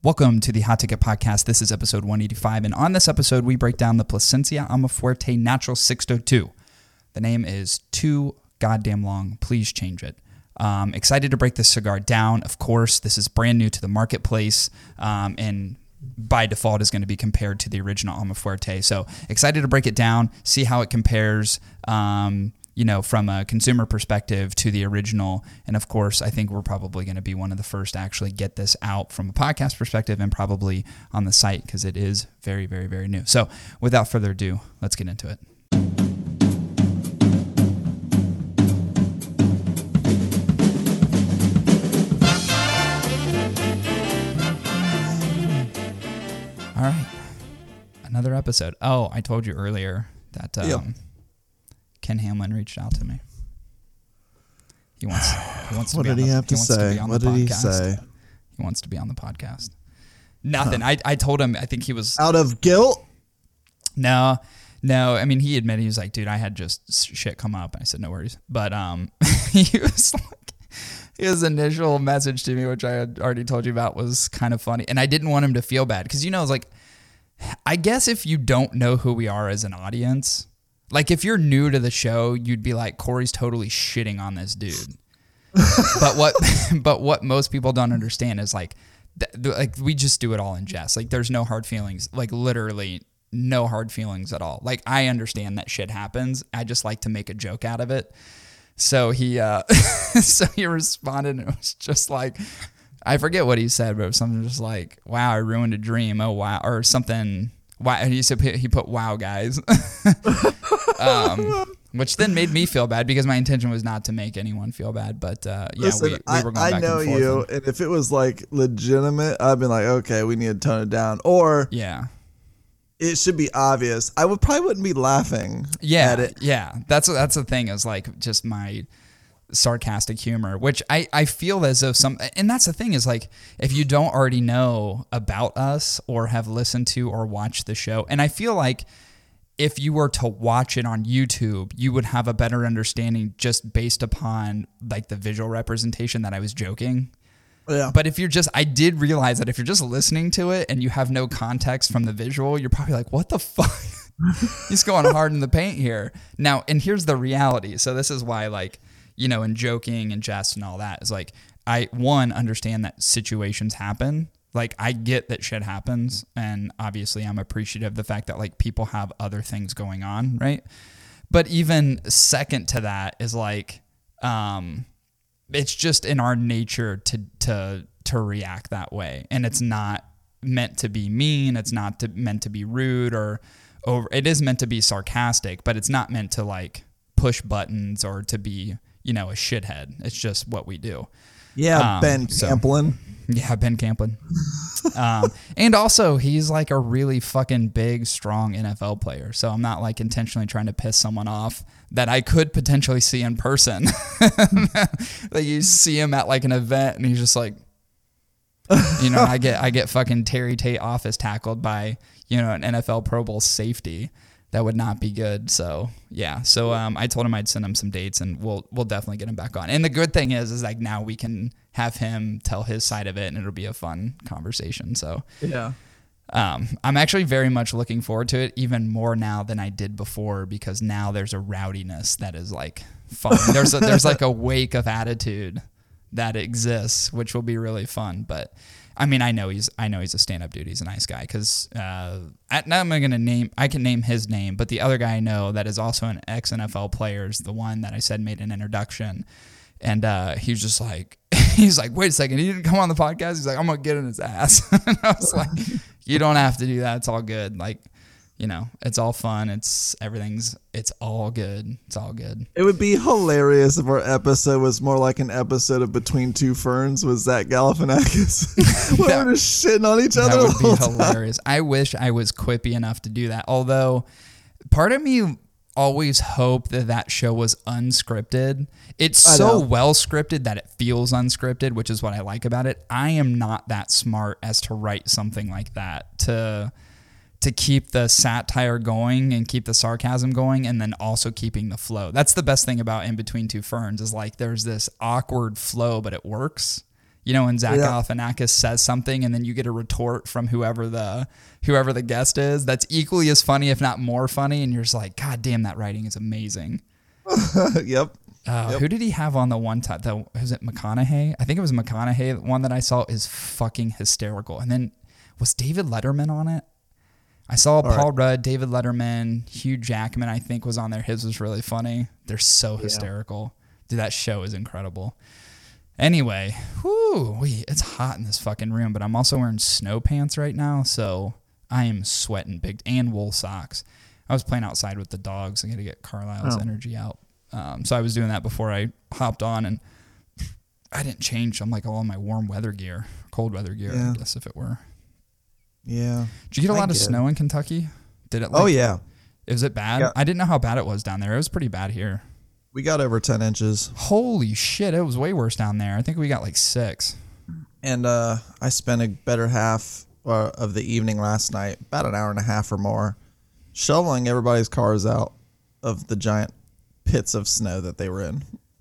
Welcome to the Hot Ticket Podcast. This is episode 185, and on this episode, we break down the Plasencia Almafuerte Natural 602. The name is too goddamn long. Please change it. Excited to break this cigar down. Of course, this is brand new to the marketplace, and by default is going to be compared to the original Almafuerte. So excited to break it down, see how it compares, from a consumer perspective to the original. And of course, I think we're probably going to be one of the first to actually get this out from a podcast perspective and probably on the site because it is very, very, very new. So without further ado, let's get into it. All right. Another episode. Oh, I told you earlier that Ken Hamlin reached out to me. He wants to what be did on he the, have to say? on What the did he podcast. say? He wants to be on the podcast. Nothing. Huh. I told him, I think he was... Out of guilt? No. I mean, he admitted, he was like, dude, I had just shit come up. And I said, no worries. But he was like, his initial message to me, which I had already told you about, was kind of funny. And I didn't want him to feel bad. Because, it's like, I guess if you don't know who we are as an audience... Like, if you're new to the show, you'd be like, Corey's totally shitting on this dude. But what most people don't understand is, like we just do it all in jest. Like, there's no hard feelings. Like, literally no hard feelings at all. Like, I understand that shit happens. I just like to make a joke out of it. So he responded, and it was just like, I forget what he said, but it was something just like, wow, I ruined a dream. Oh, wow. Or something... Wow, he put "wow, guys," which then made me feel bad because my intention was not to make anyone feel bad. But Listen, we were going back and forth. I know you, and if it was like legitimate, I'd been like, okay, we need to tone it down, or it should be obvious. I probably wouldn't be laughing at it. Yeah, that's the thing is like just my sarcastic humor, which I feel as though and that's the thing is like, if you don't already know about us or have listened to or watched the show, and I feel like if you were to watch it on YouTube, you would have a better understanding just based upon like the visual representation that I was joking. Yeah. But if I did realize that if you're just listening to it and you have no context from the visual, you're probably like, what the fuck? He's going hard in the paint here. Now, and here's the reality. So this is why like, in joking and jest and all that is like, I understand that situations happen. Like, I get that shit happens. And obviously I'm appreciative of the fact that like people have other things going on. Right. But even second to that is like, it's just in our nature to react that way. And it's not meant to be mean. It's not meant to be rude or over. It is meant to be sarcastic, but it's not meant to like push buttons or to be, a shithead. It's just what we do. Yeah, Ben Camplin. Yeah, Ben Camplin. And also, he's like a really fucking big, strong NFL player. So I'm not like intentionally trying to piss someone off that I could potentially see in person. Like you see him at like an event and he's just like, I get fucking Terry Tate office tackled by, an NFL Pro Bowl safety. That would not be good. So yeah. So I told him I'd send him some dates and we'll definitely get him back on. And the good thing is like now we can have him tell his side of it and it'll be a fun conversation. So yeah. I'm actually very much looking forward to it even more now than I did before because now there's a rowdiness that is like fun. There's like a wake of attitude that exists, which will be really fun. But I mean, I know he's a stand-up dude. He's a nice guy because now I can name his name, but the other guy I know that is also an ex-NFL player is the one that I said made an introduction. And he's just like, wait a second, he didn't come on the podcast? He's like, I'm going to get in his ass. And I was like, you don't have to do that. It's all good. Like, it's all fun. It's all good. It's all good. It would be hilarious if our episode was more like an episode of Between Two Ferns with Zach Galifianakis. We're just shitting on each other. That would be hilarious. I wish I was quippy enough to do that. Although part of me always hoped that show was unscripted. It's so well scripted that it feels unscripted, which is what I like about it. I am not that smart as to write something like that to keep the satire going and keep the sarcasm going and then also keeping the flow. That's the best thing about In Between Two Ferns is like there's this awkward flow, but it works. You know, when Zach Galifianakis says something and then you get a retort from whoever the guest is, that's equally as funny, if not more funny. And you're just like, God damn, that writing is amazing. Yep. Who did he have on the one time? Was it McConaughey? I think it was McConaughey. The one that I saw is fucking hysterical. And then was David Letterman on it? I saw Paul Rudd, David Letterman, Hugh Jackman, I think, was on there. His was really funny. They're so hysterical. Dude, that show is incredible. Anyway, it's hot in this fucking room, but I'm also wearing snow pants right now, so I am sweating big, and wool socks. I was playing outside with the dogs. I got to get Carlisle's energy out. So I was doing that before I hopped on, and I didn't change. I'm like all in my warm weather gear, cold weather gear, I guess if it were. Yeah. Did you get a lot of snow in Kentucky? Did it? Yeah. Was it bad? Yeah. I didn't know how bad it was down there. It was pretty bad here. We got over 10 inches. Holy shit. It was way worse down there. I think we got like 6. And I spent a better half of the evening last night, about an hour and a half or more, shoveling everybody's cars out of the giant pits of snow that they were in.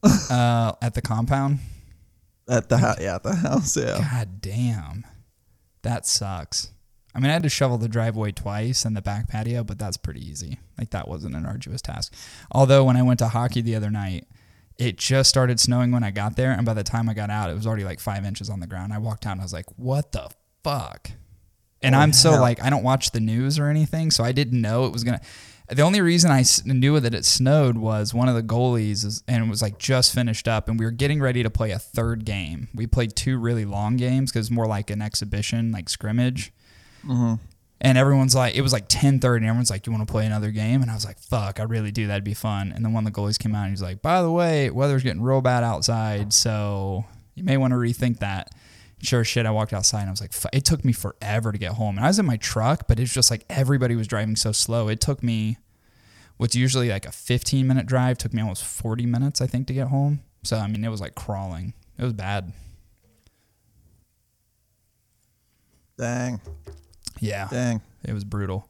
At the compound? At the house, yeah. God damn. That sucks. I mean, I had to shovel the driveway twice and the back patio, but that's pretty easy. Like, that wasn't an arduous task. Although, when I went to hockey the other night, it just started snowing when I got there, and by the time I got out, it was already like 5 inches on the ground. I walked out and I was like, what the fuck? And I don't watch the news or anything, so I didn't know it was going to... The only reason I knew that it snowed was one of the goalies, and it was like just finished up, and we were getting ready to play a third game. We played 2 really long games because it's more like an exhibition, like scrimmage. Mm-hmm. And everyone's like, it was like 10:30, and everyone's like, you want to play another game? And I was like, fuck, I really do. That'd be fun. And then one of the goalies came out, and he's like, by the way, weather's getting real bad outside, so you may want to rethink that. Sure as shit, I walked outside, and I was like, it took me forever to get home. And I was in my truck, but it's just like everybody was driving so slow. It took me, what's usually like a 15-minute drive, took me almost 40 minutes, I think, to get home. So, I mean, it was like crawling. It was bad. Dang. Yeah. Dang. It was brutal.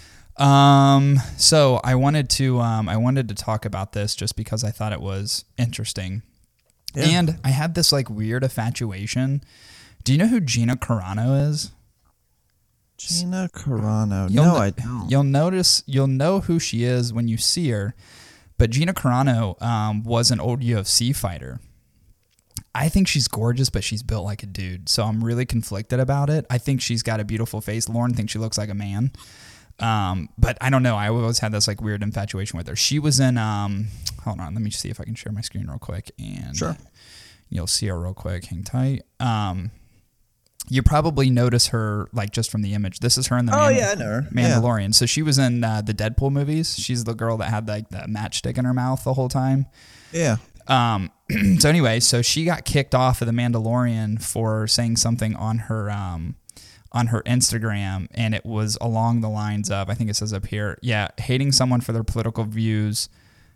So I wanted to talk about this just because I thought it was interesting. Yeah. And I had this like weird infatuation. Do you know who Gina Carano is? Gina Carano. No, I don't. You'll know who she is when you see her. But Gina Carano was an old UFC fighter. I think she's gorgeous, but she's built like a dude. So I'm really conflicted about it. I think she's got a beautiful face. Lauren thinks she looks like a man. But I don't know. I always had this like weird infatuation with her. She was in, hold on, let me see if I can share my screen real quick. And sure. You'll see her real quick. Hang tight. You probably notice her like just from the image. This is her in the I know her. Mandalorian. Yeah. So she was in the Deadpool movies. She's the girl that had like the matchstick in her mouth the whole time. Yeah. So anyway, so she got kicked off of the Mandalorian for saying something on her Instagram, and it was along the lines of, I think it says up here, hating someone for their political views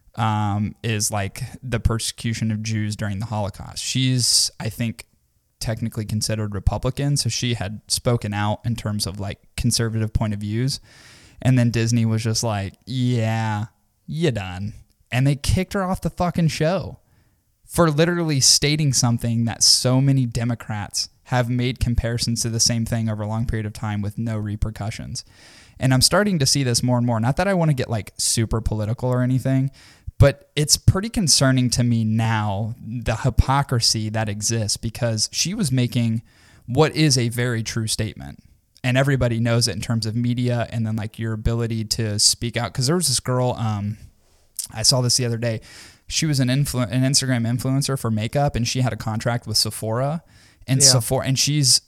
is like the persecution of Jews during the Holocaust. She's, I think, technically considered Republican, so she had spoken out in terms of like conservative point of views, and then Disney was just like, yeah, you done. And they kicked her off the fucking show for literally stating something that so many Democrats have made comparisons to the same thing over a long period of time with no repercussions. And I'm starting to see this more and more. Not that I want to get like super political or anything, but it's pretty concerning to me now, the hypocrisy that exists, because she was making what is a very true statement. And everybody knows it in terms of media and then like your ability to speak out. Because there was this girl, I saw this the other day. She was an Instagram influencer for makeup, and she had a contract with Sephora. And Sephora, and she's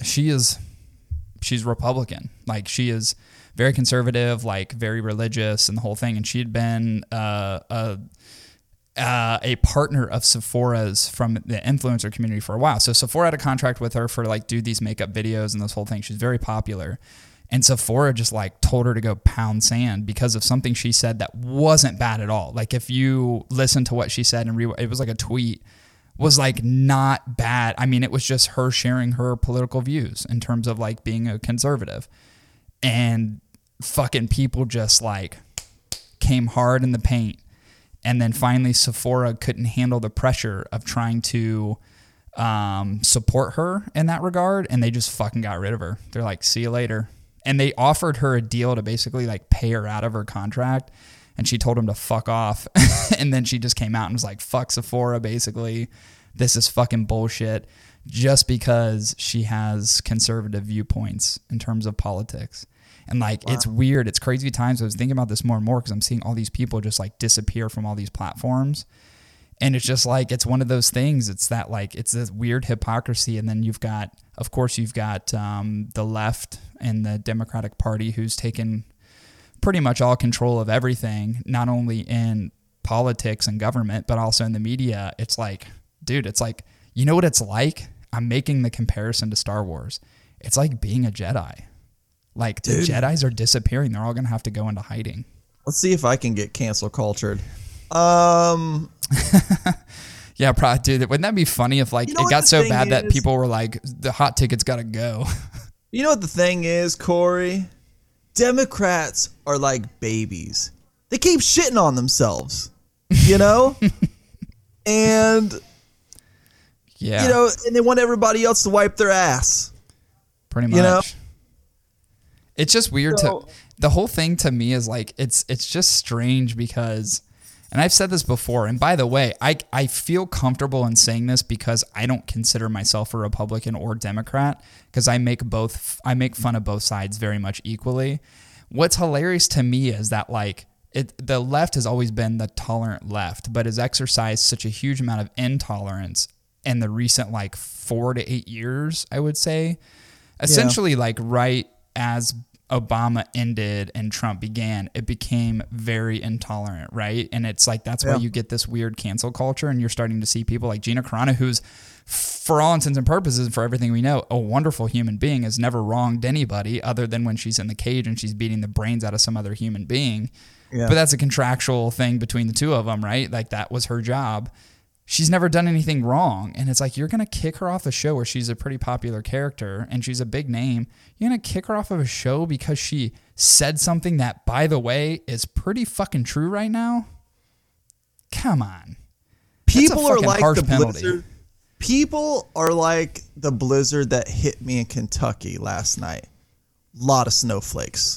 Republican. Like, she is very conservative, like very religious, and the whole thing. And she had been a partner of Sephora's from the influencer community for a while. So Sephora had a contract with her for like do these makeup videos and this whole thing. She's very popular. And Sephora just like told her to go pound sand because of something she said that wasn't bad at all. Like, if you listen to what she said and it was like a tweet, was like not bad. I mean, it was just her sharing her political views in terms of like being a conservative. And fucking people just like came hard in the paint. And then finally Sephora couldn't handle the pressure of trying to support her in that regard, and they just fucking got rid of her. They're like, see you later. And they offered her a deal to basically like pay her out of her contract, and she told him to fuck off. And then she just came out and was like, fuck Sephora, basically. This is fucking bullshit, just because she has conservative viewpoints in terms of politics. And like, wow. It's weird. It's crazy times. I was thinking about this more and more because I'm seeing all these people just like disappear from all these platforms. And it's just like, it's one of those things. It's that like, it's this weird hypocrisy. And then you've got the left and the Democratic Party, who's taken pretty much all control of everything, not only in politics and government, but also in the media. It's like, dude, it's like, you know what it's like? I'm making the comparison to Star Wars. It's like being a Jedi. Like, the Jedis are disappearing. They're all going to have to go into hiding. Let's see if I can get cancel cultured. Yeah, probably, dude. Wouldn't that be funny if like it got so bad that people were like, the hot ticket's got to go? You know what the thing is, Corey? Democrats are like babies. They keep shitting on themselves, you know? And, yeah, you know, and they want everybody else to wipe their ass. Pretty much. You know? It's just weird the whole thing to me is like, it's just strange because, and I've said this before, and by the way, I feel comfortable in saying this because I don't consider myself a Republican or Democrat, because I make fun of both sides very much equally. What's hilarious to me is that like the left has always been the tolerant left, but has exercised such a huge amount of intolerance in the recent like 4 to 8 years, I would say. Essentially, like right as Obama ended and Trump began, it became very intolerant, right? And it's like, that's why you get this weird cancel culture, and you're starting to see people like Gina Carano, who's, for all intents and purposes, for everything we know, a wonderful human being, has never wronged anybody other than when she's in the cage and she's beating the brains out of some other human being. Yeah. But that's a contractual thing between the two of them, right? Like, that was her job. She's never done anything wrong. And it's like, you're going to kick her off a show where she's a pretty popular character and she's a big name. You're going to kick her off of a show because she said something that, by the way, is pretty fucking true right now? Come on. People are like the blizzard. People are like the blizzard that hit me in Kentucky last night. A lot of snowflakes.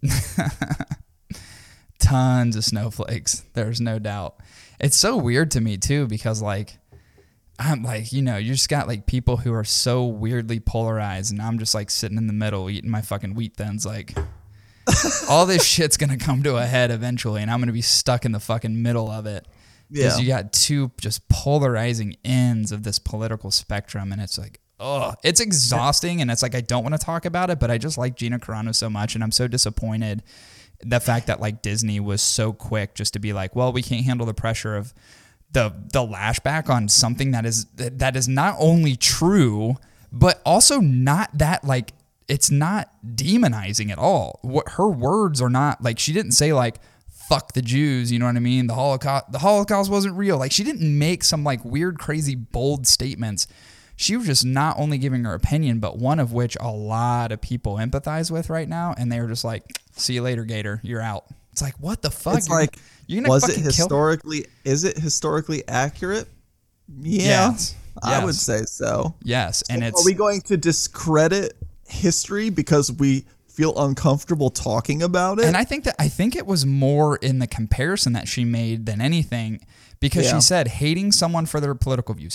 Tons of snowflakes. There's no doubt. It's so weird to me too, because like, I'm like, you know, you just got like people who are so weirdly polarized, and I'm just like sitting in the middle eating my fucking wheat thins. Like, all this shit's going to come to a head eventually, and I'm going to be stuck in the fucking middle of it. Because you got two just polarizing ends of this political spectrum, and it's like, oh, it's exhausting, and it's like, I don't want to talk about it, but I just like Gina Carano so much, and I'm so disappointed the fact that like Disney was so quick just to be like, well, we can't handle the pressure of the lashback on something that is not only true, but also not that like, it's not demonizing at all. What her words are not like, she didn't say like, fuck the Jews, you know what I mean? The Holocaust wasn't real. Like, she didn't make some like weird, crazy, bold statements. She was just not only giving her opinion, but one of which a lot of people empathize with right now. And they were just like, see you later, Gator. You're out. It's like, what the fuck? It's like, is it historically accurate? Yeah, yes. I would say so. Yes. And are we going to discredit history because we feel uncomfortable talking about it? And I think it was more in the comparison that she made than anything, because she said hating someone for their political views,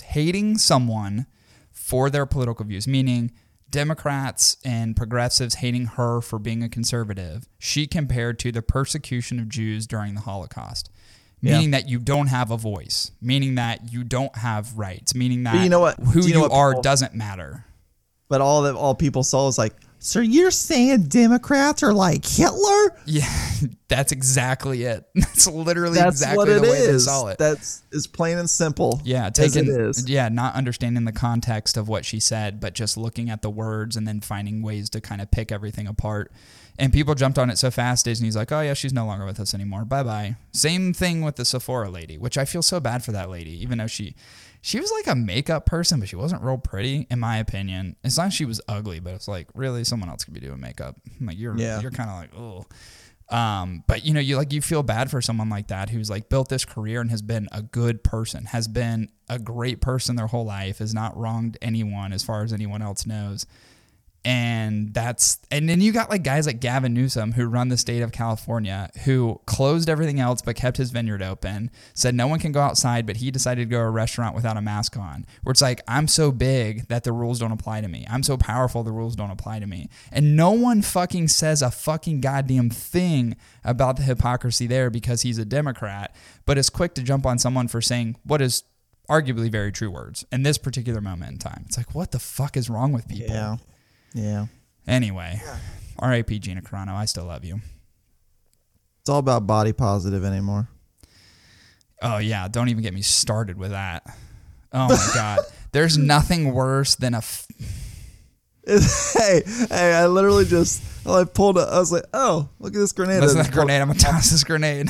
meaning Democrats and progressives hating her for being a conservative. She compared to the persecution of Jews during the Holocaust, meaning that you don't have a voice, meaning that you don't have rights, meaning that who you are doesn't matter. But all people saw was like, so you're saying Democrats are like Hitler? Yeah, that's exactly it. That's literally exactly the way they saw it. That's as plain and simple. Yeah, not understanding the context of what she said, but just looking at the words and then finding ways to kind of pick everything apart. And people jumped on it so fast, Disney's like, oh yeah, she's no longer with us anymore. Bye-bye. Same thing with the Sephora lady, which I feel so bad for that lady, even though she was like a makeup person, but she wasn't real pretty, in my opinion. It's not she was ugly, but it's like, really, someone else could be doing makeup. Like, you're kind of like, oh. But you feel bad for someone like that who's like built this career and has been a good person, has been a great person their whole life, has not wronged anyone as far as anyone else knows. And then you got like guys like Gavin Newsom who run the state of California, who closed everything else but kept his vineyard open, said no one can go outside, but he decided to go to a restaurant without a mask on, where it's like, I'm so big that the rules don't apply to me. I'm so powerful, the rules don't apply to me. And no one fucking says a fucking goddamn thing about the hypocrisy there because he's a Democrat, but is quick to jump on someone for saying what is arguably very true words in this particular moment in time. It's like, what the fuck is wrong with people? Yeah. Anyway, R.I.P. Gina Carano. I still love you. It's all about body positive anymore. Oh, yeah. Don't even get me started with that. Oh, my God. There's nothing worse than Hey, I literally I pulled it. I was like, oh, look at this grenade. Listen to that grenade. I'm going to toss this grenade.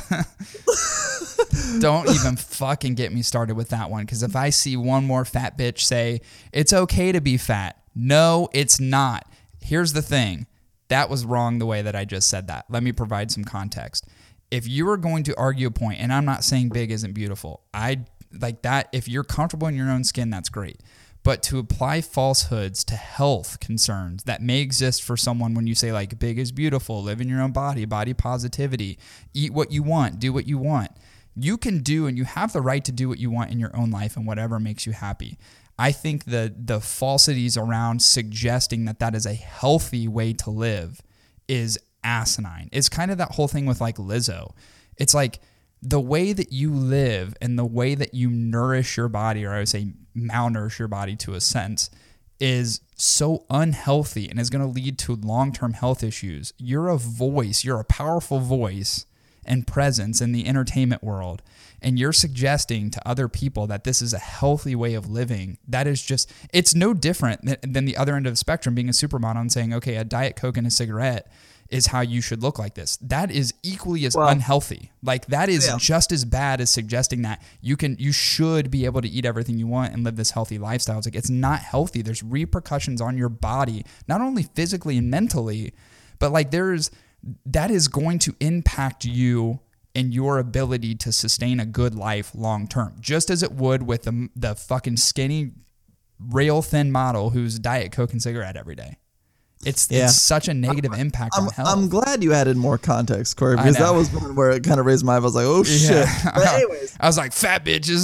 Don't even fucking get me started with that one, because if I see one more fat bitch say, it's okay to be fat. No, it's not. Here's the thing. That was wrong the way that I just said that. Let me provide some context. If you are going to argue a point, and I'm not saying big isn't beautiful. I like that. If you're comfortable in your own skin, that's great. But to apply falsehoods to health concerns that may exist for someone when you say like big is beautiful, live in your own body, body positivity, eat what you want, do what you want. You can do, and you have the right to do what you want in your own life and whatever makes you happy. I think the falsities around suggesting that is a healthy way to live is asinine. It's kind of that whole thing with like Lizzo. It's like the way that you live and the way that you nourish your body, or I would say malnourish your body to a sense, is so unhealthy and is going to lead to long-term health issues. You're a voice. You're a powerful voice and presence in the entertainment world, and you're suggesting to other people that this is a healthy way of living. That is just, it's no different than the other end of the spectrum, being a supermodel and saying, okay, a Diet Coke and a cigarette is how you should look like this. That is equally as unhealthy. Like that is just as bad as suggesting that you should be able to eat everything you want and live this healthy lifestyle. It's like, it's not healthy. There's repercussions on your body, not only physically and mentally, but like that is going to impact you and your ability to sustain a good life long term, just as it would with the fucking skinny, rail thin model who's Diet Coke and cigarette every day. It's such a negative impact on health. I'm glad you added more context, Corey, because that was one where it kind of raised my eyebrows. Like, oh shit. But anyways, I was like, fat bitches,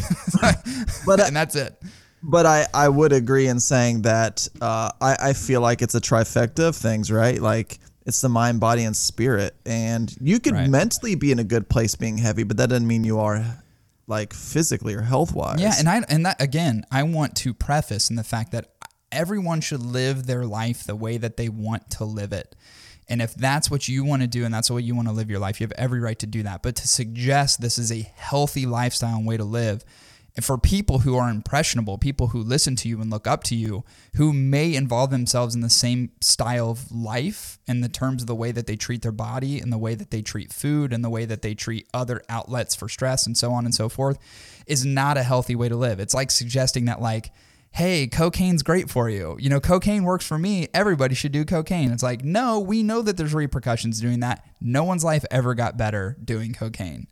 and that's it. But I would agree in saying that I feel like it's a trifecta of things, right? Like, it's the mind, body, and spirit. And you could mentally be in a good place being heavy, but that doesn't mean you are like physically or health-wise. Yeah, and that again, I want to preface in the fact that everyone should live their life the way that they want to live it. And if that's what you want to do and that's the way you want to live your life, you have every right to do that. But to suggest this is a healthy lifestyle and way to live, and for people who are impressionable, people who listen to you and look up to you, who may involve themselves in the same style of life in the terms of the way that they treat their body and the way that they treat food and the way that they treat other outlets for stress and so on and so forth, is not a healthy way to live. It's like suggesting that like, hey, cocaine's great for you. You know, cocaine works for me. Everybody should do cocaine. It's like, no, we know that there's repercussions doing that. No one's life ever got better doing cocaine.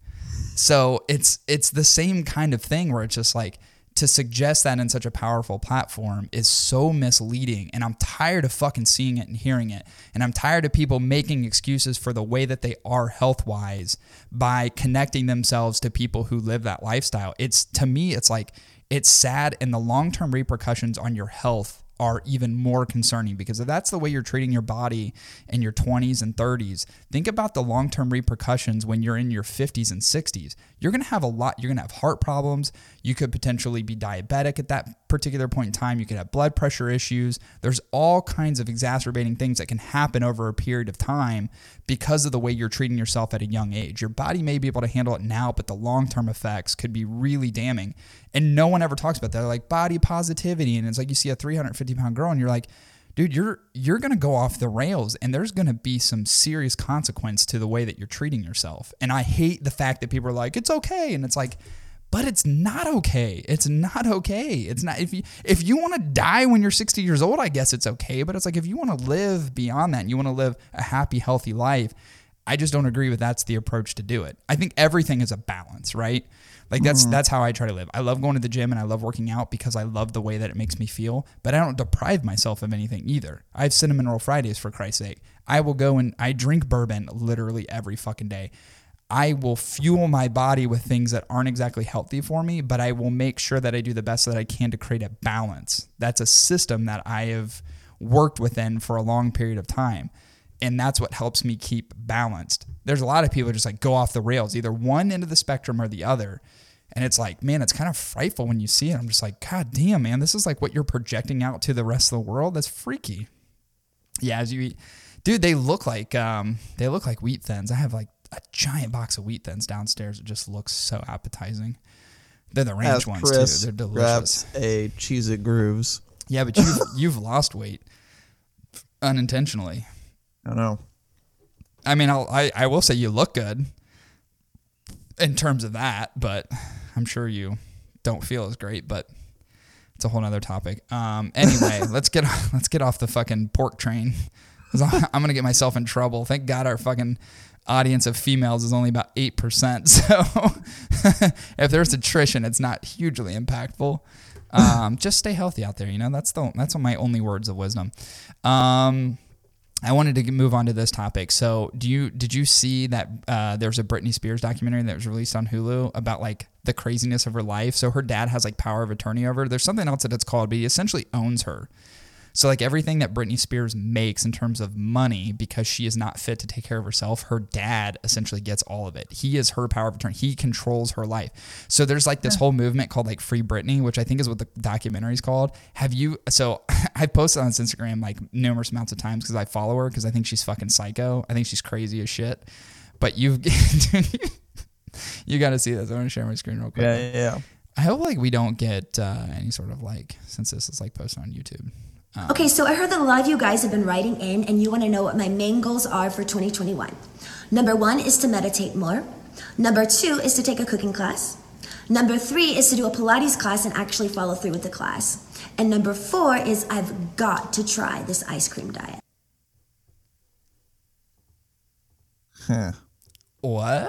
So it's the same kind of thing where it's just like, to suggest that in such a powerful platform is so misleading. And I'm tired of fucking seeing it and hearing it. And I'm tired of people making excuses for the way that they are health-wise by connecting themselves to people who live that lifestyle. To me, it's like, it's sad, and the long-term repercussions on your health are even more concerning, because if that's the way you're treating your body in your 20s and 30s, think about the long-term repercussions when you're in your 50s and 60s. You're going to have you're going to have heart problems. You could potentially be diabetic at that particular point in time. You could have blood pressure issues. There's all kinds of exacerbating things that can happen over a period of time because of the way you're treating yourself at a young age. Your body may be able to handle it now, but the long-term effects could be really damning. And no one ever talks about that. They're like body positivity. And it's like you see a 350-pound girl and you're like, dude, you're going to go off the rails, and there's going to be some serious consequence to the way that you're treating yourself. And I hate the fact that people are like, it's okay. And it's like, but it's not okay. It's not okay. It's not, if you want to die when you're 60 years old, I guess it's okay. But it's like, if you want to live beyond that and you want to live a happy, healthy life, I just don't agree with that's the approach to do it. I think everything is a balance, right? Like that's how I try to live. I love going to the gym and I love working out because I love the way that it makes me feel, but I don't deprive myself of anything either. I have Cinnamon Roll Fridays, for Christ's sake. I will go and I drink bourbon literally every fucking day. I will fuel my body with things that aren't exactly healthy for me, but I will make sure that I do the best that I can to create a balance. That's a system that I have worked within for a long period of time. And that's what helps me keep balanced. There's a lot of people just like go off the rails, either one end of the spectrum or the other. And it's like, man, it's kind of frightful when you see it. I'm just like, God damn, man, this is like what you're projecting out to the rest of the world. That's freaky. Yeah, as you eat, dude, they look like Wheat Thins. I have like a giant box of Wheat Thins downstairs. It just looks so appetizing. They're the ranch ones Chris too. They're delicious. Grabs a Cheez-It Grooves. Yeah, but you've lost weight unintentionally. I know. I mean, I will say you look good in terms of that, but I'm sure you don't feel as great, but it's a whole nother topic. Anyway, let's get off the fucking pork train. I'm going to get myself in trouble. Thank God our fucking audience of females is only about 8%. So if there's attrition, it's not hugely impactful. Just stay healthy out there. You know, that's my only words of wisdom. I wanted to move on to this topic. So did you see that there's a Britney Spears documentary that was released on Hulu about like the craziness of her life? So her dad has like power of attorney over her. There's something else that it's called, but he essentially owns her. So like everything that Britney Spears makes in terms of money, because she is not fit to take care of herself, her dad essentially gets all of it. He is her power of attorney. He controls her life. So there's like this whole movement called like Free Britney, which I think is what the documentary is called. So I posted on Instagram like numerous amounts of times because I follow her because I think she's fucking psycho. I think she's crazy as shit. But you got to see this. I'm going to share my screen real quick. Yeah. I hope like we don't get any sort of like, since this is like posted on YouTube. Okay, so I heard that a lot of you guys have been writing in and you want to know what my main goals are for 2021. Number 1 is to meditate more. Number 2 is to take a cooking class. Number 3 is to do a Pilates class and actually follow through with the class. And number 4 is I've got to try this ice cream diet. Huh. What?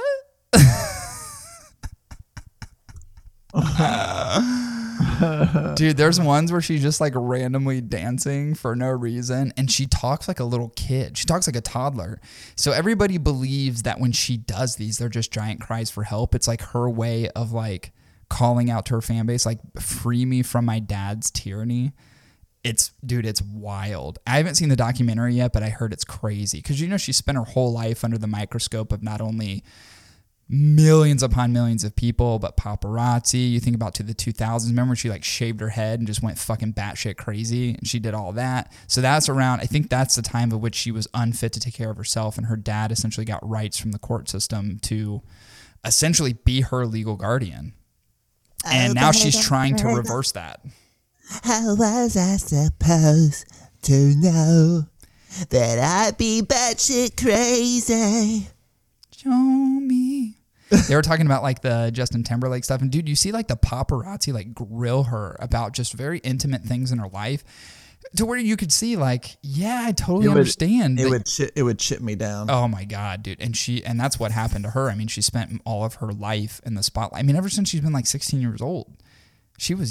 Dude, there's ones where she's just like randomly dancing for no reason and she talks like a little kid. She talks like a toddler. So everybody believes that when she does these, they're just giant cries for help. It's like her way of like calling out to her fan base, like, free me from my dad's tyranny. It's wild. I haven't seen the documentary yet, but I heard it's crazy. Because, you know, she spent her whole life under the microscope of not only millions upon millions of people, but paparazzi. You think about to the 2000s. Remember when she like shaved her head and just went fucking batshit crazy, and she did all that. So that's around, I think that's the time of which she was unfit to take care of herself, and her dad essentially got rights from the court system to essentially be her legal guardian. And now she's trying to reverse that. How was I supposed to know that I'd be batshit crazy? Show me. They were talking about like the Justin Timberlake stuff. And dude, you see like the paparazzi like grill her about just very intimate things in her life to where you could see like, yeah, I totally understand. It would chip me down. Oh my God, dude. And that's what happened to her. I mean, she spent all of her life in the spotlight. I mean, ever since she's been like 16 years old. She was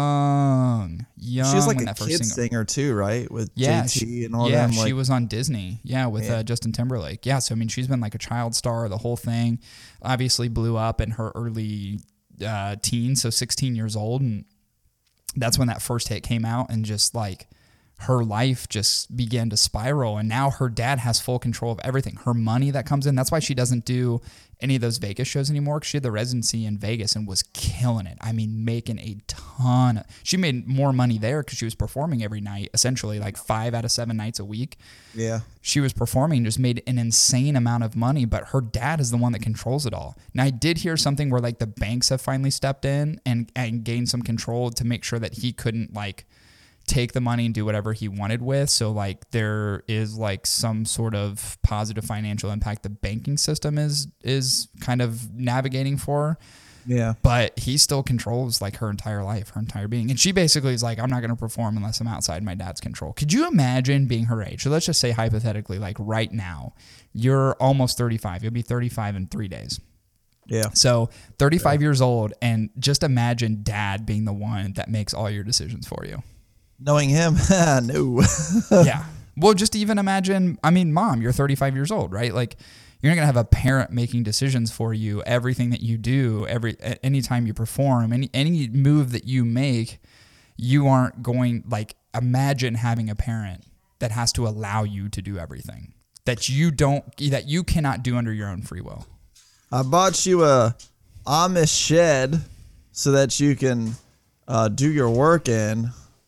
young. She was like a kid singer too, right? With JT and all that. Yeah, she was on Disney. Yeah, with Justin Timberlake. Yeah, so I mean, she's been like a child star, the whole thing. Obviously blew up in her early teens, so 16 years old. And that's when that first hit came out, and just like her life just began to spiral. And now her dad has full control of everything. Her money that comes in. That's why she doesn't do any of those Vegas shows anymore, because she had the residency in Vegas and was killing it. I mean, making a ton. She made more money there because she was performing every night, essentially like 5 out of 7 nights a week. Yeah. She was performing and just made an insane amount of money, but her dad is the one that controls it all. Now, I did hear something where like the banks have finally stepped in and gained some control to make sure that he couldn't like take the money and do whatever he wanted with. So like there is like some sort of positive financial impact the banking system is kind of navigating for. Yeah. But he still controls like her entire life, her entire being. And she basically is like, I'm not going to perform unless I'm outside my dad's control. Could you imagine being her age? So let's just say hypothetically, like right now, you're almost 35. You'll be 35 in 3 days. Yeah. So 35 years old, and just imagine dad being the one that makes all your decisions for you. Knowing him, no. Yeah. Well, just even imagine, I mean, mom, you're 35 years old, right? Like, you're not going to have a parent making decisions for you, everything that you do, anytime you perform, any move that you make, you aren't going, like, imagine having a parent that has to allow you to do everything that you cannot do under your own free will. I bought you a Amish shed so that you can do your work in.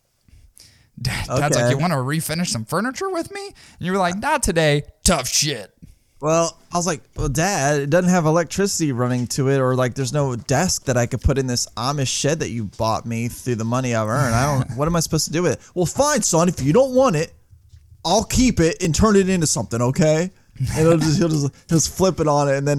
Dad's Okay. like, you want to refinish some furniture with me? And you were like, not today. Tough shit. Well, I was like, well, Dad, it doesn't have electricity running to it, or like there's no desk that I could put in this Amish shed that you bought me through the money I've earned. What am I supposed to do with it? Well, fine, son. If you don't want it, I'll keep it and turn it into something, okay? And he'll just flip it on it, and then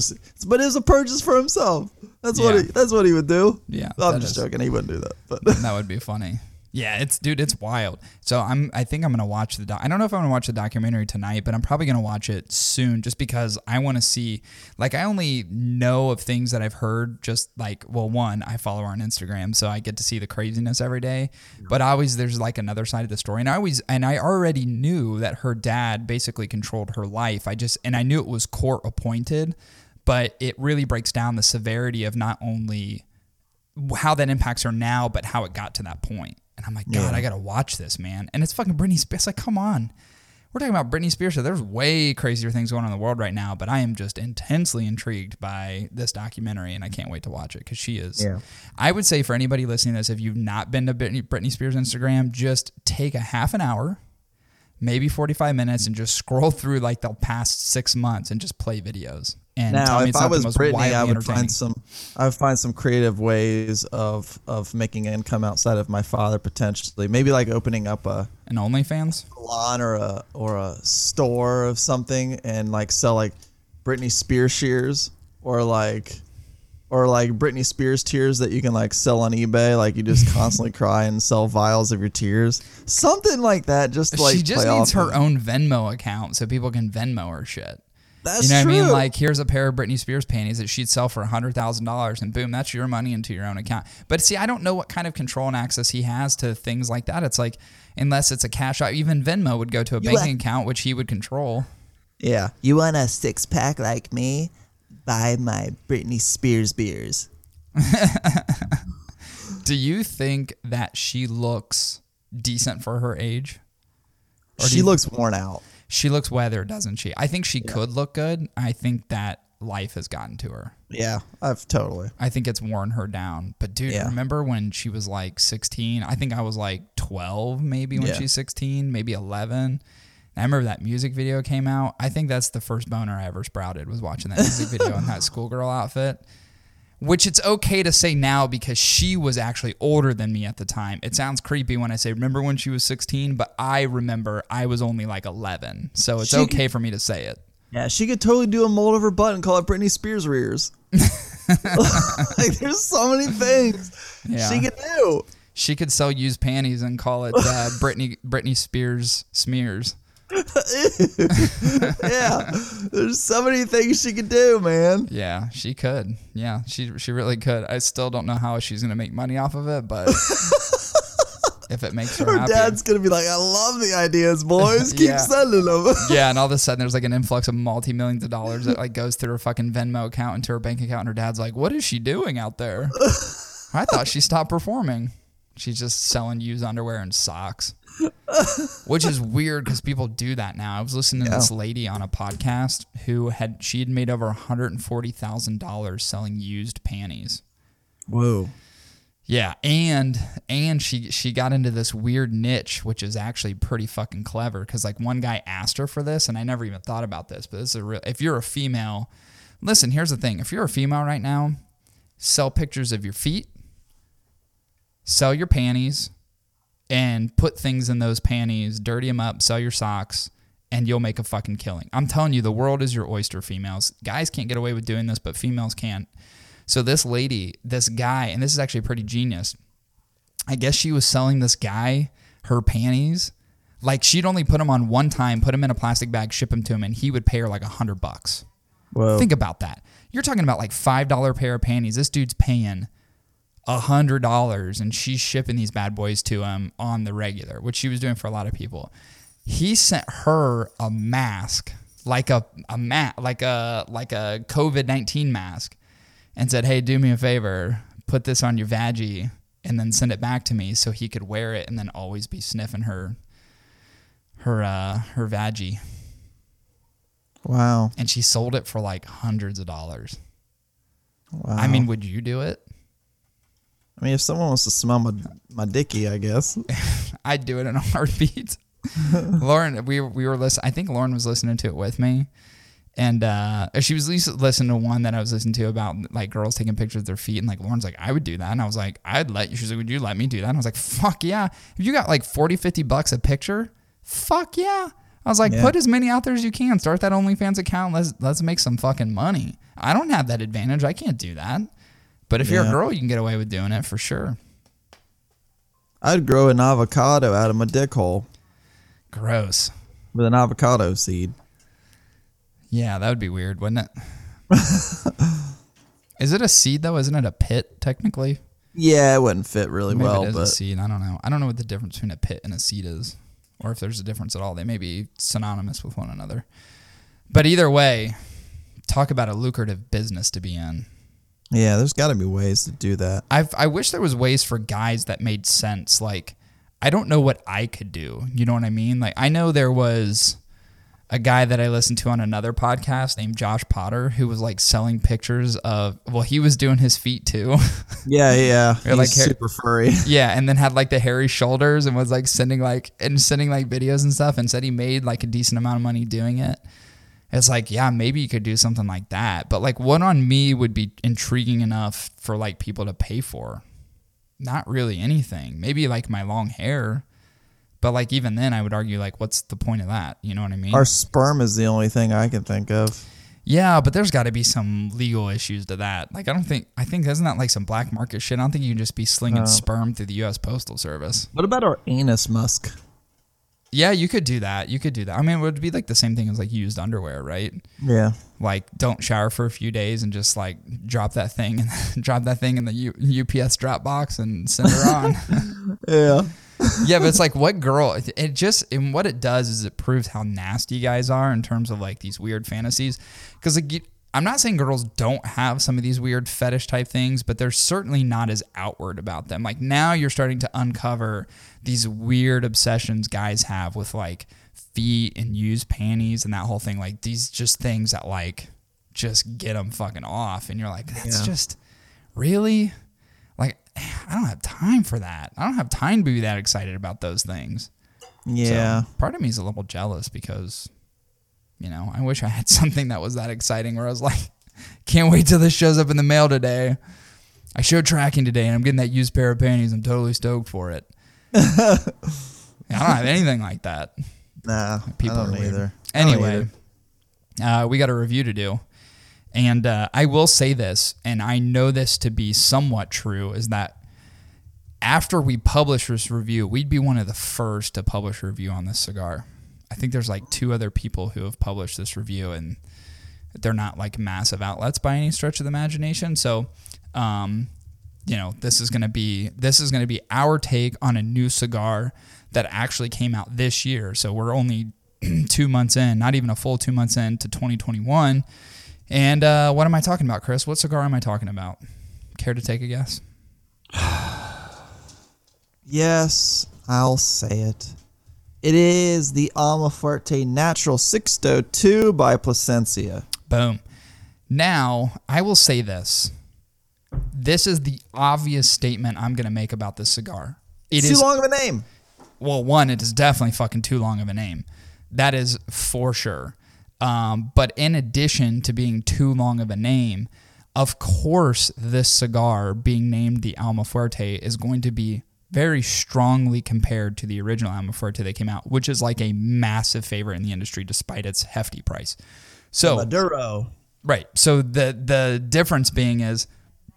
but it's a purchase for himself. That's what he would do. Yeah, I'm just joking. He wouldn't do that, but That would be funny. Yeah, it's wild. So I think I'm gonna watch I don't know if I'm gonna watch the documentary tonight, but I'm probably gonna watch it soon, just because I want to see. Like, I only know of things that I've heard. Just like, well, one, I follow her on Instagram, so I get to see the craziness every day. But always there's like another side of the story, and I already knew that her dad basically controlled her life. I knew it was court appointed, but it really breaks down the severity of not only how that impacts her now, but how it got to that point. And I'm like, God, I got to watch this, man. And it's fucking Britney Spears. Like, come on. We're talking about Britney Spears. So there's way crazier things going on in the world right now, but I am just intensely intrigued by this documentary, and I can't wait to watch it because she is. Yeah. I would say for anybody listening to this, if you've not been to Britney Spears' Instagram, just take a half an hour, maybe 45 minutes, and just scroll through like the past 6 months and just play videos. And now, tell me if it's I not was the most Britney, wildly I would entertaining. find some creative ways of making income outside of my father potentially. Maybe like opening up an OnlyFans salon or a store of something and like sell like Britney Spears shears or like Britney Spears tears that you can like sell on eBay. Like you just constantly cry and sell vials of your tears, something like that. Just like she just play needs off her own Venmo account so people can Venmo her shit. That's you know true. what I mean? Like, here's a pair of Britney Spears panties that she'd sell for $100,000, and boom, that's your money into your own account. But see, I don't know what kind of control and access he has to things like that. It's like, unless it's a cash out, even Venmo would go to a banking account, which he would control. Yeah. You want a 6-pack like me? Buy my Britney Spears beers. Do you think that she looks decent for her age? She looks worn out. She looks weathered, doesn't she? I think she could look good. I think that life has gotten to her. Yeah, I've totally. I think it's worn her down. But dude, remember when she was like 16? I think I was like 12 maybe when she's 16, maybe 11. And I remember that music video came out. I think that's the first boner I ever sprouted, was watching that music video in that schoolgirl outfit. Which it's okay to say now because she was actually older than me at the time. It sounds creepy when I say, remember when she was 16? But I remember I was only like 11. So it's okay for me to say it. Yeah, she could totally do a mold of her butt and call it Britney Spears rears. Like, there's so many things she could do. She could sell used panties and call it Britney Spears smears. Yeah, there's so many things she could do, man. Yeah, she could. Yeah, she really could. I still don't know how she's gonna make money off of it, but if it makes her happy. Dad's gonna be like, I love the ideas, boys. Keep sending them. Yeah, and all of a sudden there's like an influx of multi-millions of dollars that like goes through her fucking Venmo account into her bank account, and her dad's like, what is she doing out there? I thought she stopped performing. She's just selling used underwear and socks. Which is weird because people do that now. I was listening to this lady on a podcast who had made over $140,000 selling used panties. Whoa. Yeah, and she got into this weird niche, which is actually pretty fucking clever, because like one guy asked her for this, and I never even thought about this, but this is if you're a female, listen, here's the thing. If you're a female right now, sell pictures of your feet, sell your panties, and put things in those panties, dirty them up, sell your socks, and you'll make a fucking killing. I'm telling you, the world is your oyster, females. Guys can't get away with doing this, but females can. So this lady, this guy, and this is actually pretty genius. I guess she was selling this guy her panties. Like she'd only put them on one time, put them in a plastic bag, ship them to him, and he would pay her like $100. Whoa. Think about that. You're talking about like $5 pair of panties. This dude's paying $100, and she's shipping these bad boys to him on the regular, which she was doing for a lot of people. He sent her a mask, like a COVID-19 mask, and said, "Hey, do me a favor, put this on your vaggie, and then send it back to me," so he could wear it and then always be sniffing her vaggie. Wow. And she sold it for like hundreds of dollars. Wow. I mean, would you do it? I mean, if someone wants to smell my dickie, I guess. I'd do it in a heartbeat. Lauren, we were listening. I think Lauren was listening to it with me, and she was at least listening to one that I was listening to about like girls taking pictures of their feet, and like Lauren's like, I would do that, and I was like, I'd let you. She's like, would you let me do that? And I was like, fuck yeah. If you got like $40-$50 a picture, fuck yeah. I was like, put as many out there as you can. Start that OnlyFans account. Let's make some fucking money. I don't have that advantage. I can't do that. But if you're a girl, you can get away with doing it for sure. I'd grow an avocado out of my dick hole Gross. with an avocado seed. Yeah, that would be weird, wouldn't it? Is it a seed though? Isn't it a pit technically? Yeah, it wouldn't fit really Maybe well, it is but a seed. I don't know. I don't know what the difference between a pit and a seed is, or if there's a difference at all. They may be synonymous with one another. But either way, talk about a lucrative business to be in. yeah, there's got to be ways to do that. I wish there was ways for guys that made sense. Like, I don't know what I could do. You know what I mean? Like, I know there was a guy that I listened to on another podcast named Josh Potter who was like selling pictures of, well, he was doing his feet too. Yeah. Or He's like super furry. Yeah, and then had like the hairy shoulders and was like sending videos and stuff, and said he made like a decent amount of money doing it. It's like, yeah, maybe you could do something like that, but like what on me would be intriguing enough for like people to pay for? Not really anything. Maybe like my long hair, but like even then I would argue like what's the point of that? You know what I mean? Our sperm is the only thing I can think of. Yeah, but there's got to be some legal issues to that. Like I think isn't that like some black market shit? I don't think you can just be slinging sperm through the U.S. Postal Service. What about our anus musk? Yeah, you could do that. I mean, it would be like the same thing as like used underwear, right? Yeah. Like don't shower for a few days and just like drop that thing in the UPS drop box and send her on. Yeah. Yeah, but it's like what girl, it just, and what it does is it proves how nasty you guys are in terms of like these weird fantasies. Because like, I'm not saying girls don't have some of these weird fetish type things, but they're certainly not as outward about them. Like now you're starting to uncover these weird obsessions guys have with like feet and used panties and that whole thing. Like these just things that like just get them fucking off. And you're like, that's just really like, I don't have time for that. I don't have time to be that excited about those things. Yeah. So part of me is a little jealous because, you know, I wish I had something that was that exciting where I was like, can't wait till this shows up in the mail today. I showed tracking today and I'm getting that used pair of panties. I'm totally stoked for it. I don't have anything like that. Nah, People I don't are weird. either. Anyway, we got a review to do. And I will say this, and I know this to be somewhat true, is that after we publish this review, we'd be one of the first to publish a review on this cigar. I think there's like 2 other people who have published this review, and they're not like massive outlets by any stretch of the imagination. So, you know, this is going to be our take on a new cigar that actually came out this year. So we're only 2 months in, not even a full 2 months in to 2021. And what am I talking about, Chris? What cigar am I talking about? Care to take a guess? Yes, I'll say it. It is the Almafuerte Natural Sixto 2 by Plasencia. Boom. Now, I will say this. This is the obvious statement I'm going to make about this cigar. It's too long of a name. Well, one, it is definitely fucking too long of a name. That is for sure. But in addition to being too long of a name, of course, this cigar being named the Almafuerte is going to be very strongly compared to the original Almafuerte that came out, which is like a massive favorite in the industry despite its hefty price. So Maduro. right. So the difference being is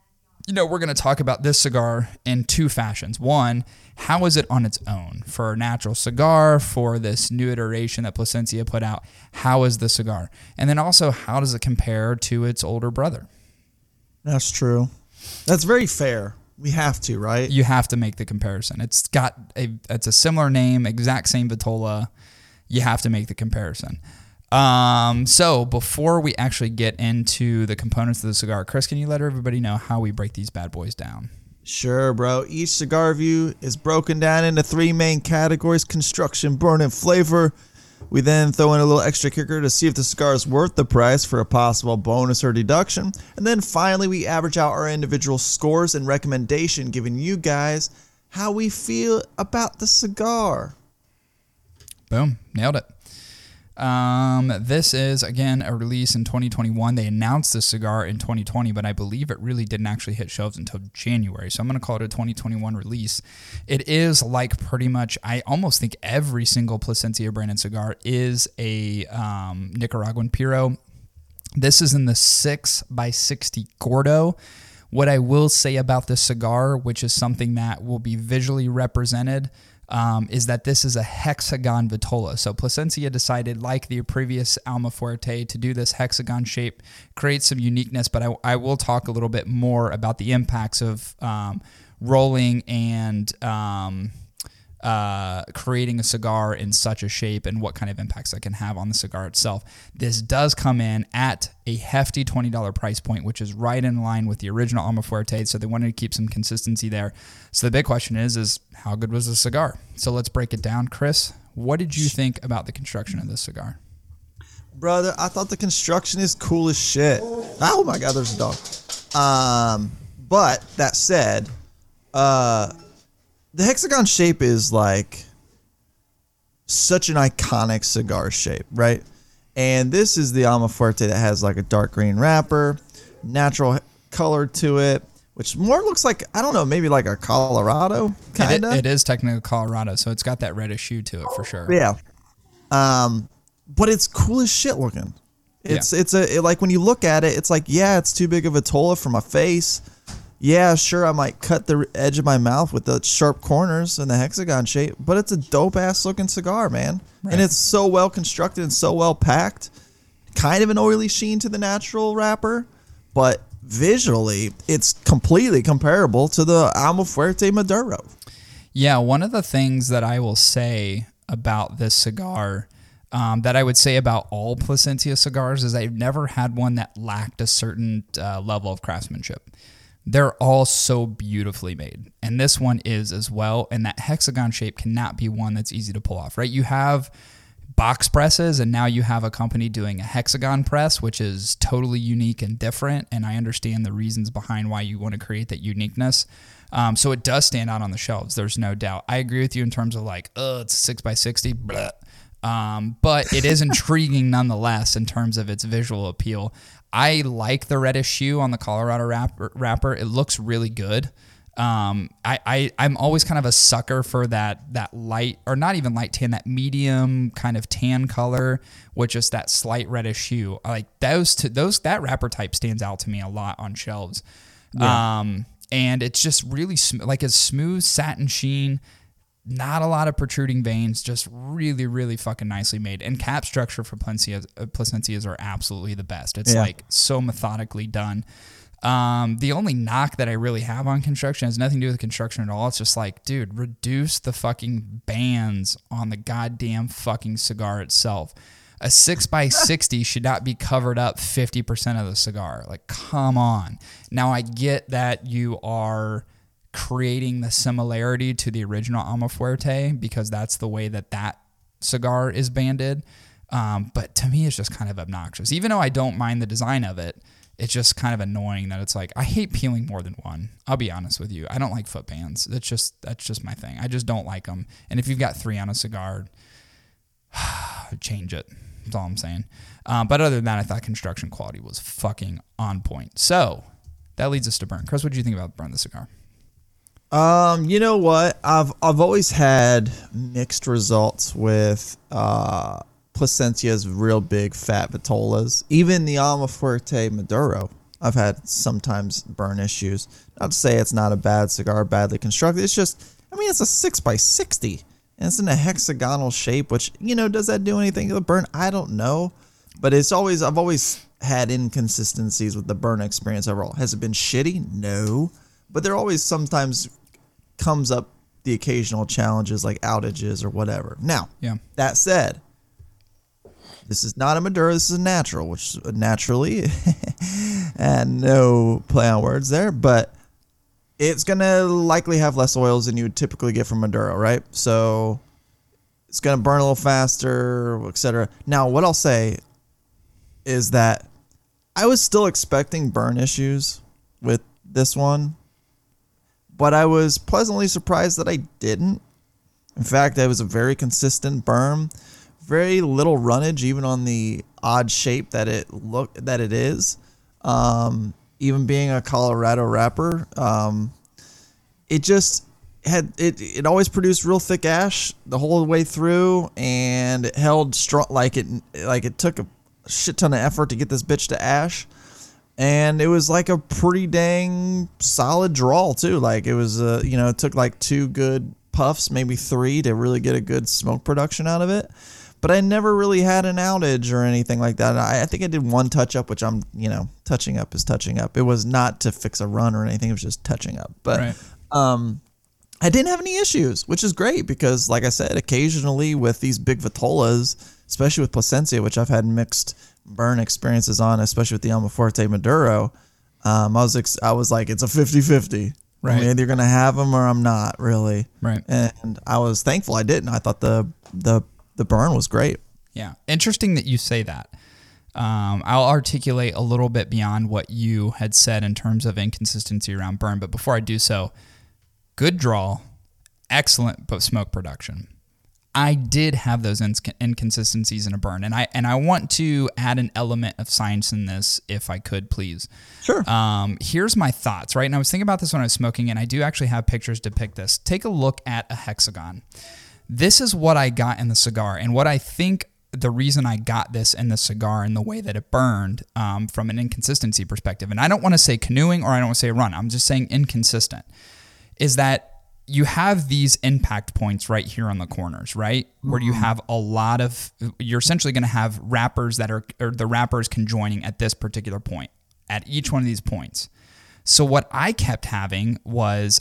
we're going to talk about this cigar in two fashions. One, how is it on its own? For a natural cigar, for this new iteration that Plasencia put out, how is the cigar? And then also, how does it compare to its older brother? That's true. That's very fair. We have to, right? You have to make the comparison. It's a similar name, exact same vitola. You have to make the comparison. So before we actually get into the components of the cigar, Chris, can you let everybody know how we break these bad boys down? Sure, bro. Each cigar review is broken down into three main categories: construction, burn, and flavor. We then throw in a little extra kicker to see if the cigar is worth the price for a possible bonus or deduction. And then finally, we average out our individual scores and recommendation, giving you guys how we feel about the cigar. Boom. Nailed it. This is, again, a release in 2021. They announced this cigar in 2020, but I believe it really didn't actually hit shelves until January. So I'm going to call it a 2021 release. It is like pretty much, I almost think every single Plasencia branded cigar is a Nicaraguan Puro. This is in the 6x60 Gordo. What I will say about this cigar, which is something that will be visually represented, is that this is a hexagon vitola. So Plasencia decided, like the previous Almafuerte, to do this hexagon shape, create some uniqueness, but I will talk a little bit more about the impacts of rolling and creating a cigar in such a shape and what kind of impacts that can have on the cigar itself. This does come in at a hefty $20 price point, which is right in line with the original Almafuerte, so they wanted to keep some consistency there. So the big question is how good was the cigar? So let's break it down. Chris, what did you think about the construction of this cigar? Brother, I thought the construction is cool as shit. Oh my God, there's a dog. But that said, the hexagon shape is like such an iconic cigar shape, right? And this is the Almafuerte that has like a dark green wrapper, natural color to it, which more looks like, I don't know, maybe like a Colorado kind of. It is technically Colorado, so it's got that reddish hue to it for sure. Yeah. But it's cool as shit looking. Like when you look at it, it's like, yeah, it's too big of a vitola for my face. Yeah, sure, I might cut the edge of my mouth with the sharp corners and the hexagon shape, but it's a dope-ass looking cigar, man. Right. And it's so well constructed and so well packed. Kind of an oily sheen to the natural wrapper, but visually, it's completely comparable to the Almafuerte Maduro. Yeah, one of the things that I will say about this cigar, that I would say about all Plasencia cigars, is I've never had one that lacked a certain level of craftsmanship. They're all so beautifully made, and this one is as well, and that hexagon shape cannot be one that's easy to pull off, right? You have box presses, and now you have a company doing a hexagon press, which is totally unique and different, and I understand the reasons behind why you want to create that uniqueness. So it does stand out on the shelves, there's no doubt. I agree with you in terms of like, it's 6x60, but it is intriguing nonetheless in terms of its visual appeal. I like the reddish hue on the Colorado wrapper. It looks really good. I'm always kind of a sucker for that light, or not even light tan, that medium kind of tan color with just that slight reddish hue. I like that wrapper type stands out to me a lot on shelves. Yeah. And it's just really like a smooth satin sheen. Not a lot of protruding veins, just really, really fucking nicely made. And cap structure for Plasencias are absolutely the best. It's like so methodically done. The only knock that I really have on construction has nothing to do with construction at all. It's just like, dude, reduce the fucking bands on the goddamn fucking cigar itself. A 6x60 should not be covered up 50% of the cigar. Like, come on. Now, I get that you are creating the similarity to the original Almafuerte because that's the way that cigar is banded. But to me, it's just kind of obnoxious. Even though I don't mind the design of it, it's just kind of annoying that it's like, I hate peeling more than one. I'll be honest with you. I don't like foot bands. That's just my thing. I just don't like them. And if you've got 3 on a cigar, change it. That's all I'm saying. But other than that, I thought construction quality was fucking on point. So that leads us to burn. Chris, what do you think about burn the cigar? You know what? I've always had mixed results with Plasencia's real big fat vitolas. Even the Almafuerte Maduro. I've had sometimes burn issues. Not to say it's not a bad cigar, badly constructed. It's just, I mean, it's a 6x60 and it's in a hexagonal shape, which, does that do anything to the burn? I don't know. But I've always had inconsistencies with the burn experience overall. Has it been shitty? No. But there always sometimes comes up the occasional challenges like outages or whatever. Now, that said, this is not a Maduro, this is a natural, which naturally, and no play on words there, but it's going to likely have less oils than you would typically get from Maduro, right? So it's going to burn a little faster, etc. Now, what I'll say is that I was still expecting burn issues with this one, but I was pleasantly surprised that I didn't. In fact, it was a very consistent burn, very little runnage, even on the odd shape that it is. Even being a Colorado wrapper, it just had it always produced real thick ash the whole way through, and it held strong, like it took a shit ton of effort to get this bitch to ash. And it was like a pretty dang solid drawl too. Like it was, it took like 2 good puffs, maybe 3, to really get a good smoke production out of it. But I never really had an outage or anything like that. I think I did one touch up, which touching up is touching up. It was not to fix a run or anything. It was just touching up. But Right. I didn't have any issues, which is great because, like I said, occasionally with these big Vitolas, especially with Plasencia, which I've had mixed burn experiences on, especially with the Almafuerte Maduro, I was like, it's a 50-50. Right. I'm either going to have them or I'm not, really. Right. And I was thankful I didn't. I thought the burn was great. Yeah. Interesting that you say that. I'll articulate a little bit beyond what you had said in terms of inconsistency around burn. But before I do so, good draw, excellent smoke production. I did have those inconsistencies in a burn, and I want to add an element of science in this, if I could, please. Sure. Here's my thoughts, right? And I was thinking about this when I was smoking, and I do actually have pictures to depict this. Take a look at a hexagon. This is what I got in the cigar, and what I think the reason I got this in the cigar and the way that it burned from an inconsistency perspective, and I don't want to say canoeing or I don't want to say run, I'm just saying inconsistent, is that you have these impact points right here on the corners, right? Where you have a lot of, you're essentially going to have wrappers or the wrappers conjoining at this particular point, at each one of these points. So what I kept having was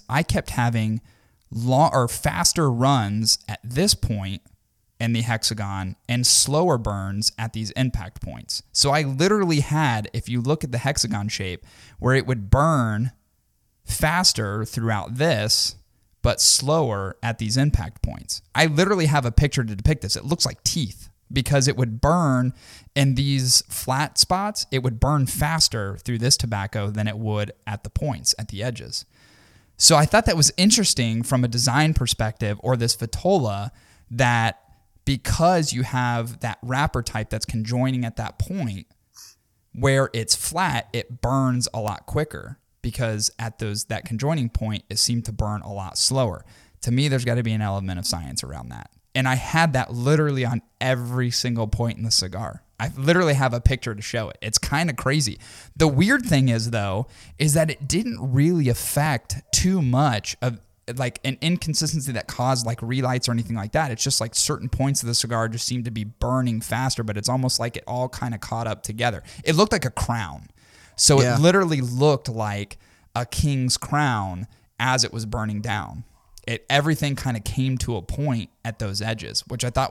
faster runs at this point in the hexagon and slower burns at these impact points. So I literally had, if you look at the hexagon shape, where it would burn faster throughout this, but slower at these impact points. I literally have a picture to depict this. It looks like teeth because it would burn in these flat spots. It would burn faster through this tobacco than it would at the points, at the edges. So I thought that was interesting from a design perspective, or this Vitola, that because you have that wrapper type that's conjoining at that point where it's flat, it burns a lot quicker. Because at that conjoining point, it seemed to burn a lot slower. To me, there's got to be an element of science around that. And I had that literally on every single point in the cigar. I literally have a picture to show it. It's kind of crazy. The weird thing is, though, is that it didn't really affect too much of like an inconsistency that caused like relights or anything like that. It's just like certain points of the cigar just seemed to be burning faster, but it's almost like it all kind of caught up together. It looked like a crown. So it literally looked like a king's crown as it was burning down. Everything kind of came to a point at those edges, which I thought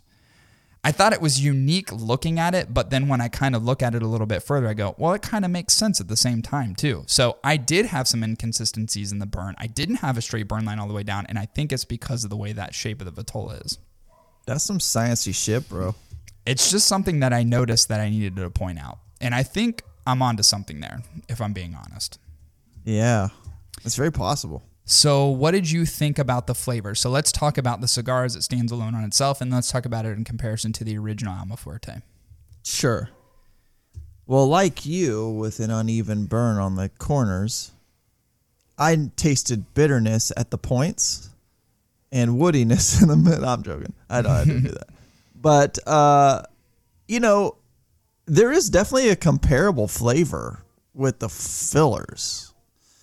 it was unique looking at it. But then when I kind of look at it a little bit further, I go, well, it kind of makes sense at the same time too. So I did have some inconsistencies in the burn. I didn't have a straight burn line all the way down. And I think it's because of the way that shape of the Vitola is. That's some sciencey shit, bro. It's just something that I noticed that I needed to point out. And I think I'm onto something there, if I'm being honest. Yeah, it's very possible. So what did you think about the flavor? So let's talk about the cigar as it stands alone on itself, and let's talk about it in comparison to the original Almafuerte. Sure. Well, like you, with an uneven burn on the corners, I tasted bitterness at the points and woodiness in the middle. I'm joking. I know I didn't do that. But, there is definitely a comparable flavor with the fillers.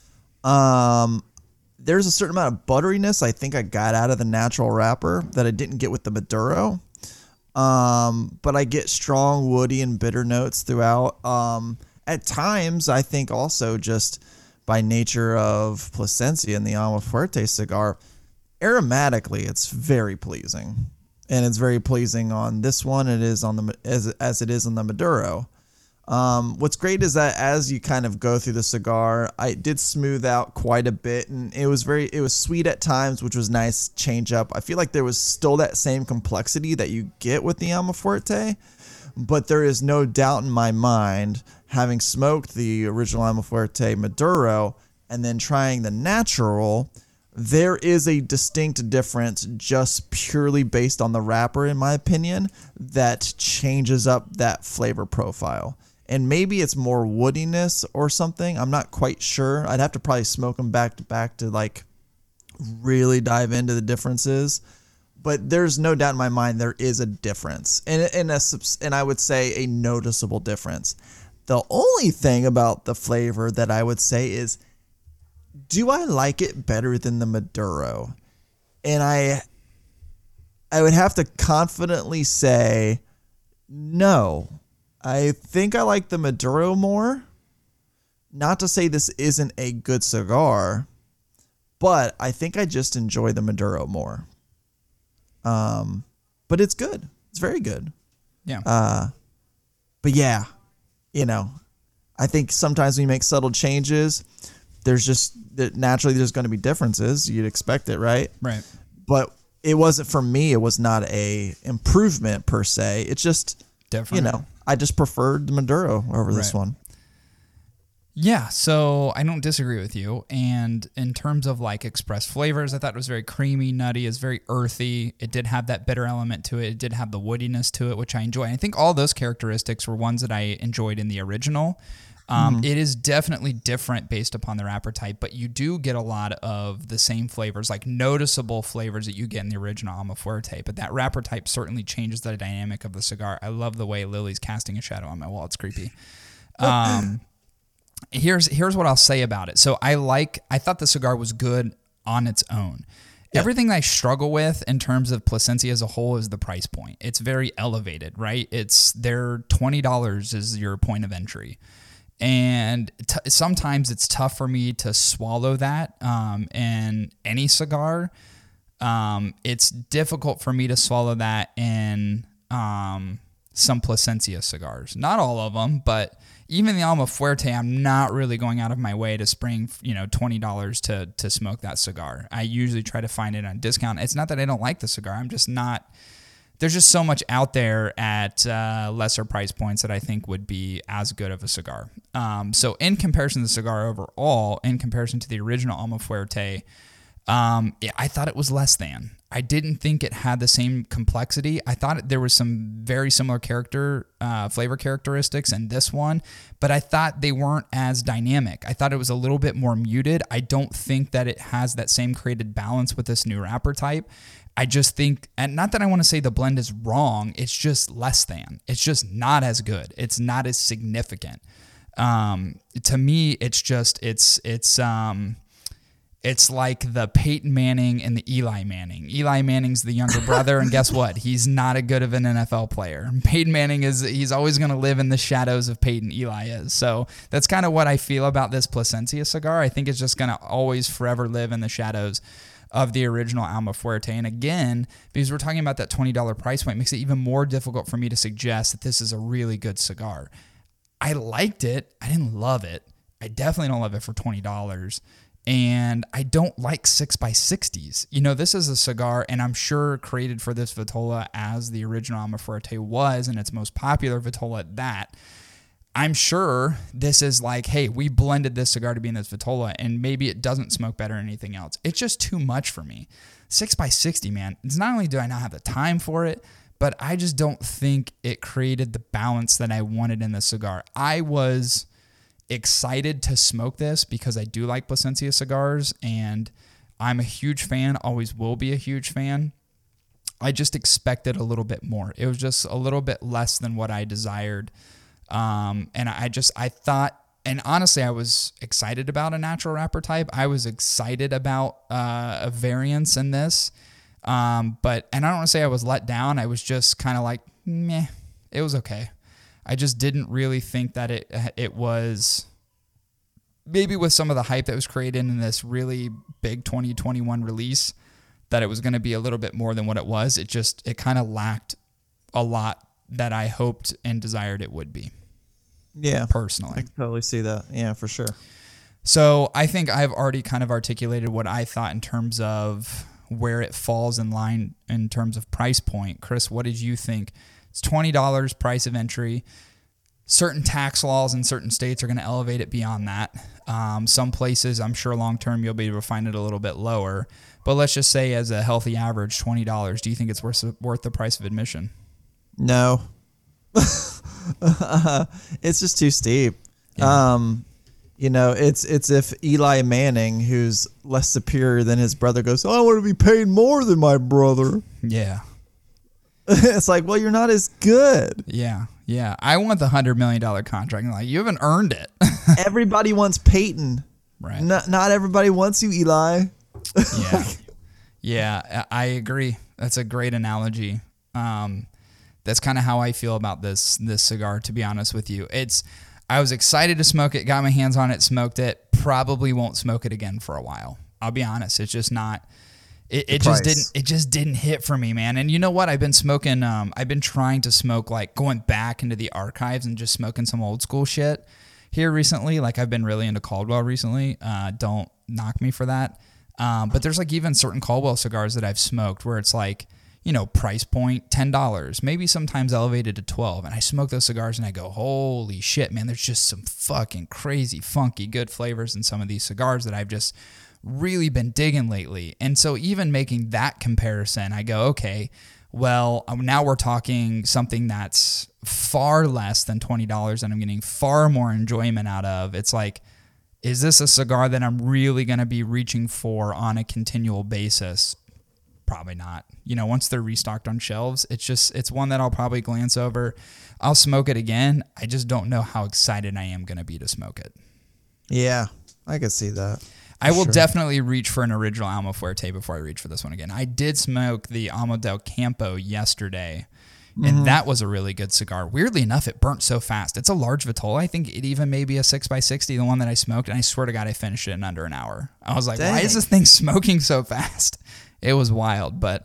There's a certain amount of butteriness I think I got out of the natural wrapper that I didn't get with the Maduro. But I get strong woody and bitter notes throughout. At times, I think also just by nature of Plasencia and the Alma Fuerte cigar, aromatically, it's very pleasing. And it's very pleasing on this one. It is on the as it is on the Maduro. What's great is that as you kind of go through the cigar, I did smooth out quite a bit, and it was sweet at times, which was nice change up. I feel like there was still that same complexity that you get with the Alma Fuerte, but there is no doubt in my mind, having smoked the original Alma Fuerte Maduro and then trying the natural, there is a distinct difference just purely based on the wrapper, in my opinion, that changes up that flavor profile. And maybe it's more woodiness or something. I'm not quite sure. I'd have to probably smoke them back to back to like really dive into the differences. But there's no doubt in my mind there is a difference, and I would say a noticeable difference. The only thing about the flavor that I would say is, do I like it better than the Maduro? And I would have to confidently say no. I think I like the Maduro more. Not to say this isn't a good cigar, but I think I just enjoy the Maduro more. But it's good. It's very good. Yeah. But yeah, I think sometimes when you make subtle changes, naturally there's going to be differences. You'd expect it, right? Right. But it wasn't, for me, it was not a improvement per se. It's just, Different. I just preferred the Maduro over this one. Yeah, so I don't disagree with you. And in terms of like expressed flavors, I thought it was very creamy, nutty. It's very earthy. It did have that bitter element to it. It did have the woodiness to it, which I enjoy. And I think all those characteristics were ones that I enjoyed in the original. It is definitely different based upon the wrapper type, but you do get a lot of the same flavors, like noticeable flavors that you get in the original Alma Fuerte. But that wrapper type certainly changes the dynamic of the cigar. I love the way Lily's casting a shadow on my wall. It's creepy. Here's what I'll say about it. So I thought the cigar was good on its own. Yeah. Everything I struggle with in terms of Plasencia as a whole is the price point. It's very elevated, right? It's their $20 is your point of entry. And sometimes it's tough for me to swallow that in any cigar. It's difficult for me to swallow that in some Plasencia cigars. Not all of them, but even the Alma Fuerte, I'm not really going out of my way to spring $20 to smoke that cigar. I usually try to find it on discount. It's not that I don't like the cigar. I'm just not... There's just so much out there at lesser price points that I think would be as good of a cigar. So in comparison to the cigar overall, in comparison to the original Alma Fuerte, I thought it was less than. I didn't think it had the same complexity. I thought there was some very similar flavor characteristics in this one, but I thought they weren't as dynamic. I thought it was a little bit more muted. I don't think that it has that same created balance with this new wrapper type. I just think, and not that I want to say the blend is wrong, it's just less than. It's just not as good. It's not as significant. To me, it's like the Peyton Manning and the Eli Manning. Eli Manning's the younger brother, and guess what? He's not a good of an NFL player. Peyton Manning he's always going to live in the shadows of Peyton. Eli is. So that's kind of what I feel about this Plasencia cigar. I think it's just going to always forever live in the shadows of the original Alma Fuerte. And again, because we're talking about that $20 price point, makes it even more difficult for me to suggest that this is a really good cigar. I liked it. I didn't love it. I definitely don't love it for $20. And I don't like 6x60s. This is a cigar, and I'm sure created for this Vitola as the original Alma Fuerte was, and its most popular Vitola at that. I'm sure this is like, hey, we blended this cigar to be in this Vitola, and maybe it doesn't smoke better than anything else. It's just too much for me. 6x60, man, it's not only do I not have the time for it, but I just don't think it created the balance that I wanted in the cigar. I was excited to smoke this because I do like Plasencia cigars, and I'm a huge fan, always will be a huge fan. I just expected a little bit more. It was just a little bit less than what I desired. And I thought, and honestly, I was excited about a natural wrapper type. I was excited about a variance in this. And I don't want to say I was let down. I was just kind of like, meh, it was okay. I just didn't really think that it was, maybe with some of the hype that was created in this really big 2021 release, that it was going to be a little bit more than what it was. It kind of lacked a lot that I hoped and desired it would be. Yeah. Personally. I can totally see that. Yeah, for sure. So I think I've already kind of articulated what I thought in terms of where it falls in line in terms of price point. Chris, what did you think? It's $20 price of entry. Certain tax laws in certain states are going to elevate it beyond that. Some places, I'm sure long-term, you'll be able to find it a little bit lower. But let's just say as a healthy average, $20. Do you think it's worth the price of admission? No. It's just too steep. Yeah. It's if Eli Manning, who's less superior than his brother, goes, "Oh, I want to be paid more than my brother." Yeah. It's like, well, you're not as good. Yeah. Yeah. I want the $100 million contract. And like, you haven't earned it. Everybody wants Peyton. Right. Not everybody wants you, Eli. Yeah. Yeah, I agree. That's a great analogy. That's kind of how I feel about this cigar, to be honest with you. I was excited to smoke it, got my hands on it, smoked it. Probably won't smoke it again for a while. I'll be honest. It's just not. It just didn't hit for me, man. And you know what? I've been smoking. I've been trying to smoke, like going back into the archives and just smoking some old school shit here recently. Like I've been really into Caldwell recently. Don't knock me for that. But there's like even certain Caldwell cigars that I've smoked where it's like, price point $10, maybe sometimes elevated to $12. And I smoke those cigars and I go, holy shit, man, there's just some fucking crazy, funky, good flavors in some of these cigars that I've just really been digging lately. And so even making that comparison, I go, okay, well, now we're talking something that's far less than $20 and I'm getting far more enjoyment out of. It's like, is this a cigar that I'm really going to be reaching for on a continual basis? Probably not. Once they're restocked on shelves, it's one that I'll probably glance over. I'll smoke it again. I just don't know how excited I am going to be to smoke it. Yeah, I can see that. I will definitely reach for an original Alma Fuerte before I reach for this one again. I did smoke the Alma del Campo yesterday, and that was a really good cigar. Weirdly enough, it burnt so fast. It's a large Vitola. I think it even may be a 6x60, the one that I smoked, and I swear to God, I finished it in under an hour. I was like, why is this thing smoking so fast? It was wild, but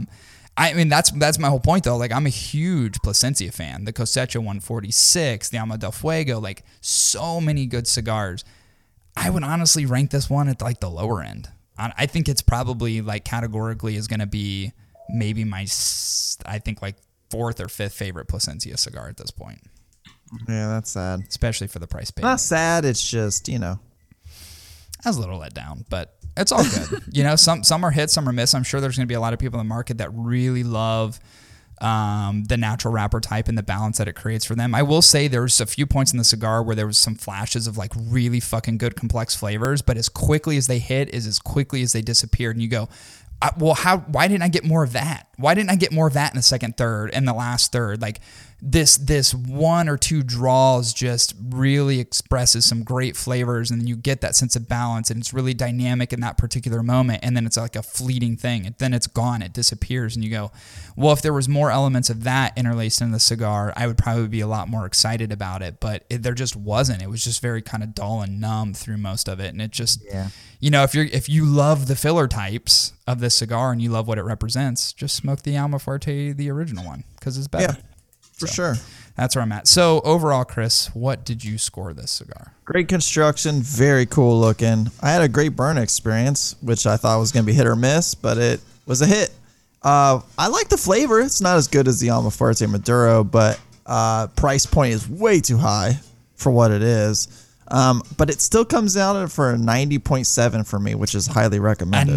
that's my whole point though. Like I'm a huge Plasencia fan. The Cosecha 146, the Alma del Fuego, like so many good cigars. I would honestly rank this one at like the lower end. I think it's probably like categorically is going to be maybe my, I think like fourth or fifth favorite Plasencia cigar at this point. Yeah, that's sad. Especially for the price paid. Not sad. It's just, I was a little let down, but it's all good. Some are hits, some are miss. I'm sure there's going to be a lot of people in the market that really love the natural wrapper type and the balance that it creates for them. I will say there's a few points in the cigar where there was some flashes of like really fucking good complex flavors, but as quickly as they hit is as quickly as they disappeared. And you go, why didn't I get more of that? Why didn't I get more of that in the second third and the last third? Like this one or two draws just really expresses some great flavors, and then you get that sense of balance, and it's really dynamic in that particular moment, and then it's like a fleeting thing, and then it's gone, it disappears, and you go, well, if there was more elements of that interlaced in the cigar, I would probably be a lot more excited about it, but there just wasn't. It was just very kind of dull and numb through most of it, and it just, if you love the filler types of this cigar and you love what it represents, just smoke the Alma Fuerte, the original one, because it's better. Yeah. For sure. That's where I'm at. So overall, Chris, what did you score this cigar? Great construction, very cool looking. I had a great burn experience, which I thought was going to be hit or miss, but it was a hit. I like the flavor. It's not as good as the Alma Fuerte Maduro, but price point is way too high for what it is. But it still comes out for a 90.7 for me, which is highly recommended. A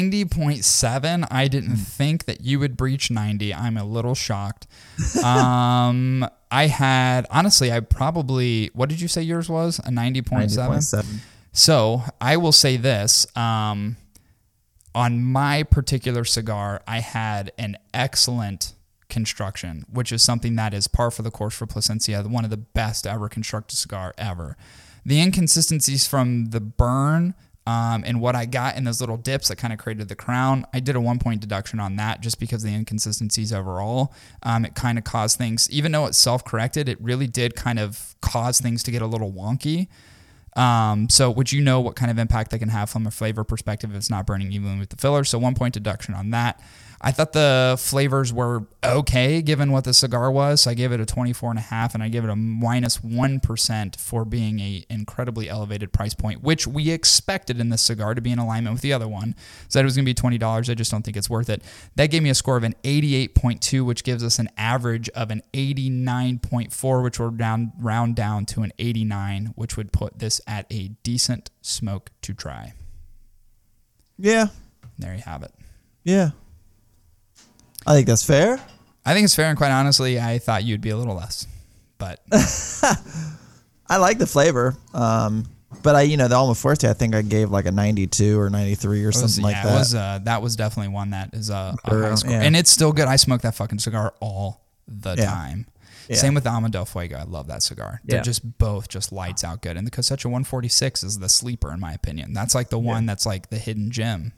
90.7? I didn't think that you would breach 90. I'm a little shocked. I probably, what did you say yours was? A 90.7? 90.7. So I will say this, on my particular cigar, I had an excellent construction, which is something that is par for the course for Plasencia, one of the best ever constructed cigar ever. The inconsistencies from the burn and what I got in those little dips that kind of created the crown, I did a 1 point deduction on that just because of the inconsistencies overall. It kind of caused things, even though it's self-corrected, it really did kind of cause things to get a little wonky. So would you know what kind of impact that can have from a flavor perspective if it's not burning evenly with the filler? So 1 point deduction on that. I thought the flavors were okay given what the cigar was. So I gave it a 24.5 and I give it a -1% for being a incredibly elevated price point, which we expected in this cigar to be in alignment with the other one. Said it was going to be $20. I just don't think it's worth it. That gave me a score of an 88.2, which gives us an average of an 89.4, which will round down to an 89, which would put this at a decent smoke to try. Yeah. There you have it. Yeah. I think that's fair. I think it's fair, and quite honestly, I thought you'd be a little less, but I like the flavor. But the Alma Fuerte, I think I gave like a 92 or 93 or something like that. That was definitely one that is a high score. And it's still good. I smoke that fucking cigar all the time. Yeah. Same with the Alma del Fuego. I love that cigar. They're just both just lights out good. And the Cosecha 146 is the sleeper, in my opinion. That's like the one that's like the hidden gem.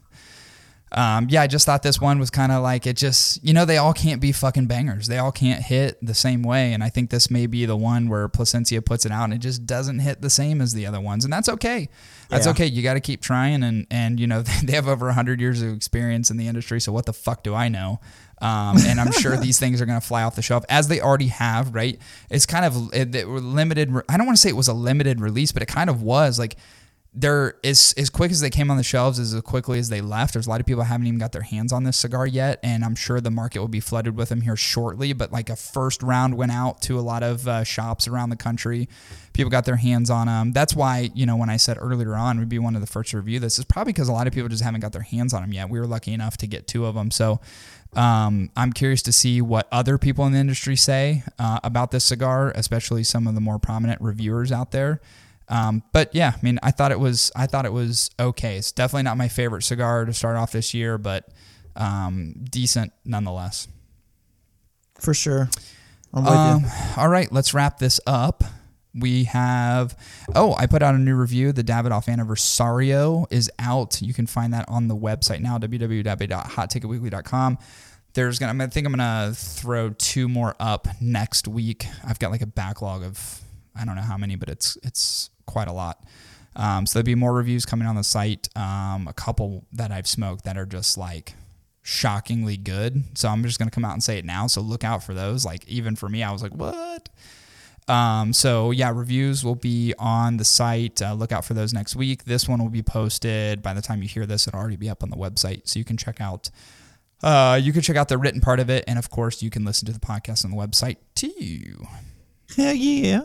I just thought this one was kind of like, it just, they all can't be fucking bangers. They all can't hit the same way. And I think this may be the one where Plasencia puts it out and it just doesn't hit the same as the other ones. And that's okay. That's okay. You got to keep trying. And they have over 100 years of experience in the industry. So what the fuck do I know? And I'm sure these things are going to fly off the shelf as they already have, right? It's kind of limited. I don't want to say it was a limited release, but it kind of was like, they're as quick as they came on the shelves as quickly as they left. There's a lot of people who haven't even got their hands on this cigar yet, and I'm sure the market will be flooded with them here shortly. But like a first round went out to a lot of shops around the country. People got their hands on them. That's why, when I said earlier on we'd be one of the first to review this, it's probably because a lot of people just haven't got their hands on them yet. We were lucky enough to get 2 of them. So I'm curious to see what other people in the industry say about this cigar, especially some of the more prominent reviewers out there. But yeah, I mean, I thought it was okay. It's definitely not my favorite cigar to start off this year, but decent nonetheless. For sure. I'm with you. All right, let's wrap this up. We have, I put out a new review. The Davidoff Anniversario is out. You can find that on the website now, www.hotticketweekly.com. I think I'm going to throw 2 more up next week. I've got like a backlog of, I don't know how many, but it's quite a lot. So there'll be more reviews coming on the site. A couple that I've smoked that are just like shockingly good. So I'm just going to come out and say it now. So look out for those. Like even for me, I was like, what? Reviews will be on the site. Look out for those next week. This one will be posted by the time you hear this. It'll already be up on the website. So you can check out the written part of it. And of course you can listen to the podcast on the website too. Hell yeah.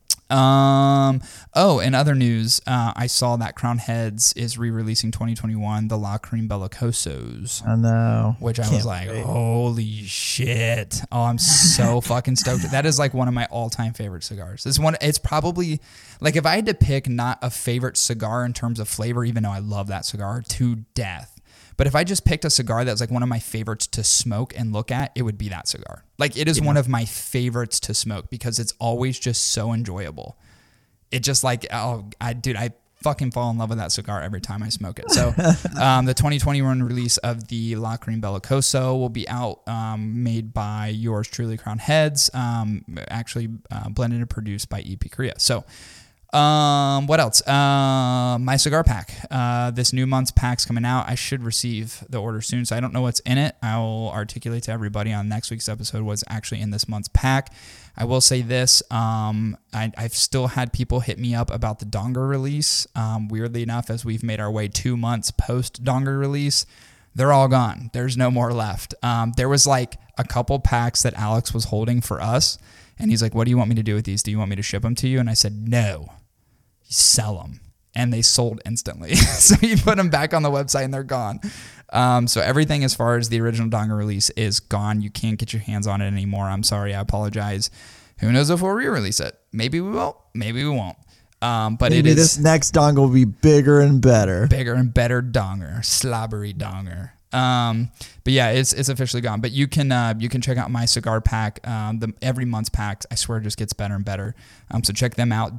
In other news, I saw that Crown Heads is re-releasing 2021 the La Cream Bellicosos. I know. Which I was like, holy shit. Oh, I'm so fucking stoked. That is like one of my all-time favorite cigars. It's probably like if I had to pick not a favorite cigar in terms of flavor, even though I love that cigar to death. But if I just picked a cigar that's like one of my favorites to smoke and look at, it would be that cigar. Like it is one of my favorites to smoke because it's always just so enjoyable. It just like, I fucking fall in love with that cigar every time I smoke it. So the 2021 release of the La Cream Bellicoso will be out, made by yours truly, Crown Heads, actually blended and produced by EP Korea. So what else? My cigar pack. This new month's pack's coming out. I should receive the order soon, so I don't know what's in it. I will articulate to everybody on next week's episode what's actually in this month's pack. I will say this. I've still had people hit me up about the Donger release. Weirdly enough, as we've made our way 2 months post Donger release, they're all gone. There's no more left. There was like a couple packs that Alex was holding for us, and he's like, what do you want me to do with these? Do you want me to ship them to you? And I said, no. Sell them. And they sold instantly. So you put them back on the website and they're gone. So everything as far as the original Donger release is gone. You can't get your hands on it anymore. I'm sorry. I apologize. Who knows if we'll re-release it? Maybe we will. Maybe we won't. But this next Donger will be bigger and better. Bigger and better Donger. Slobbery Donger. But yeah, it's officially gone. But you can check out My Cigar Pack. Every month's pack, I swear, just gets better and better. So check them out.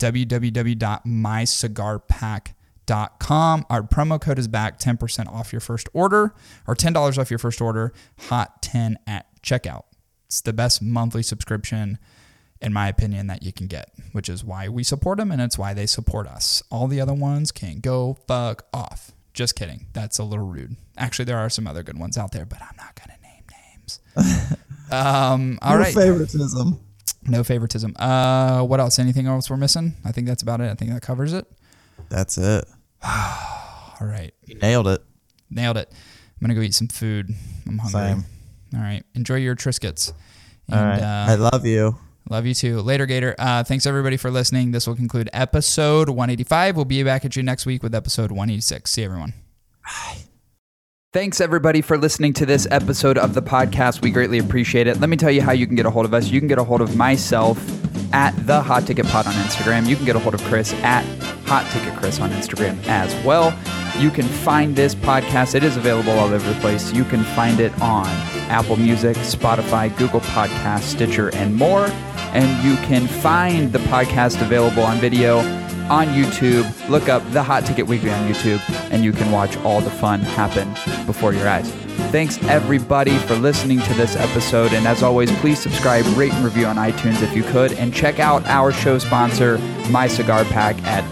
www.mycigarpack.com. Our promo code is back, 10% off your first order, or $10 off your first order. Hot 10 at checkout. It's the best monthly subscription, in my opinion, that you can get, which is why we support them and it's why they support us. All the other ones can go fuck off. Just kidding. That's a little rude. Actually, there are some other good ones out there, but I'm not going to name names. All right. Favoritism. No favoritism. What else? Anything else we're missing? I think that's about it. I think that covers it. That's it. All right. You nailed it. Nailed it. I'm going to go eat some food. I'm hungry. Same. All right. Enjoy your Triscuits. All right. I love you. Love you too. Later, Gator. Thanks everybody for listening. This will conclude episode 185. We'll be back at you next week with episode 186. See you, everyone. Bye. Thanks everybody for listening to this episode of the podcast. We greatly appreciate it. Let me tell you how you can get a hold of us. You can get a hold of myself at the Hot Ticket Pod on Instagram. You can get a hold of Chris at Hot Ticket Chris on Instagram as well. You can find this podcast. It is available all over the place. You can find it on Apple Music, Spotify, Google Podcasts, Stitcher, and more. And you can find the podcast available on video on YouTube. Look up The Hot Ticket Weekly on YouTube, and you can watch all the fun happen before your eyes. Thanks, everybody, for listening to this episode. And as always, please subscribe, rate, and review on iTunes if you could. And check out our show sponsor, My Cigar Pack, at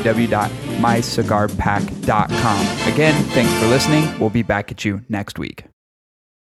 www.mycigarpack.com. Again, thanks for listening. We'll be back at you next week.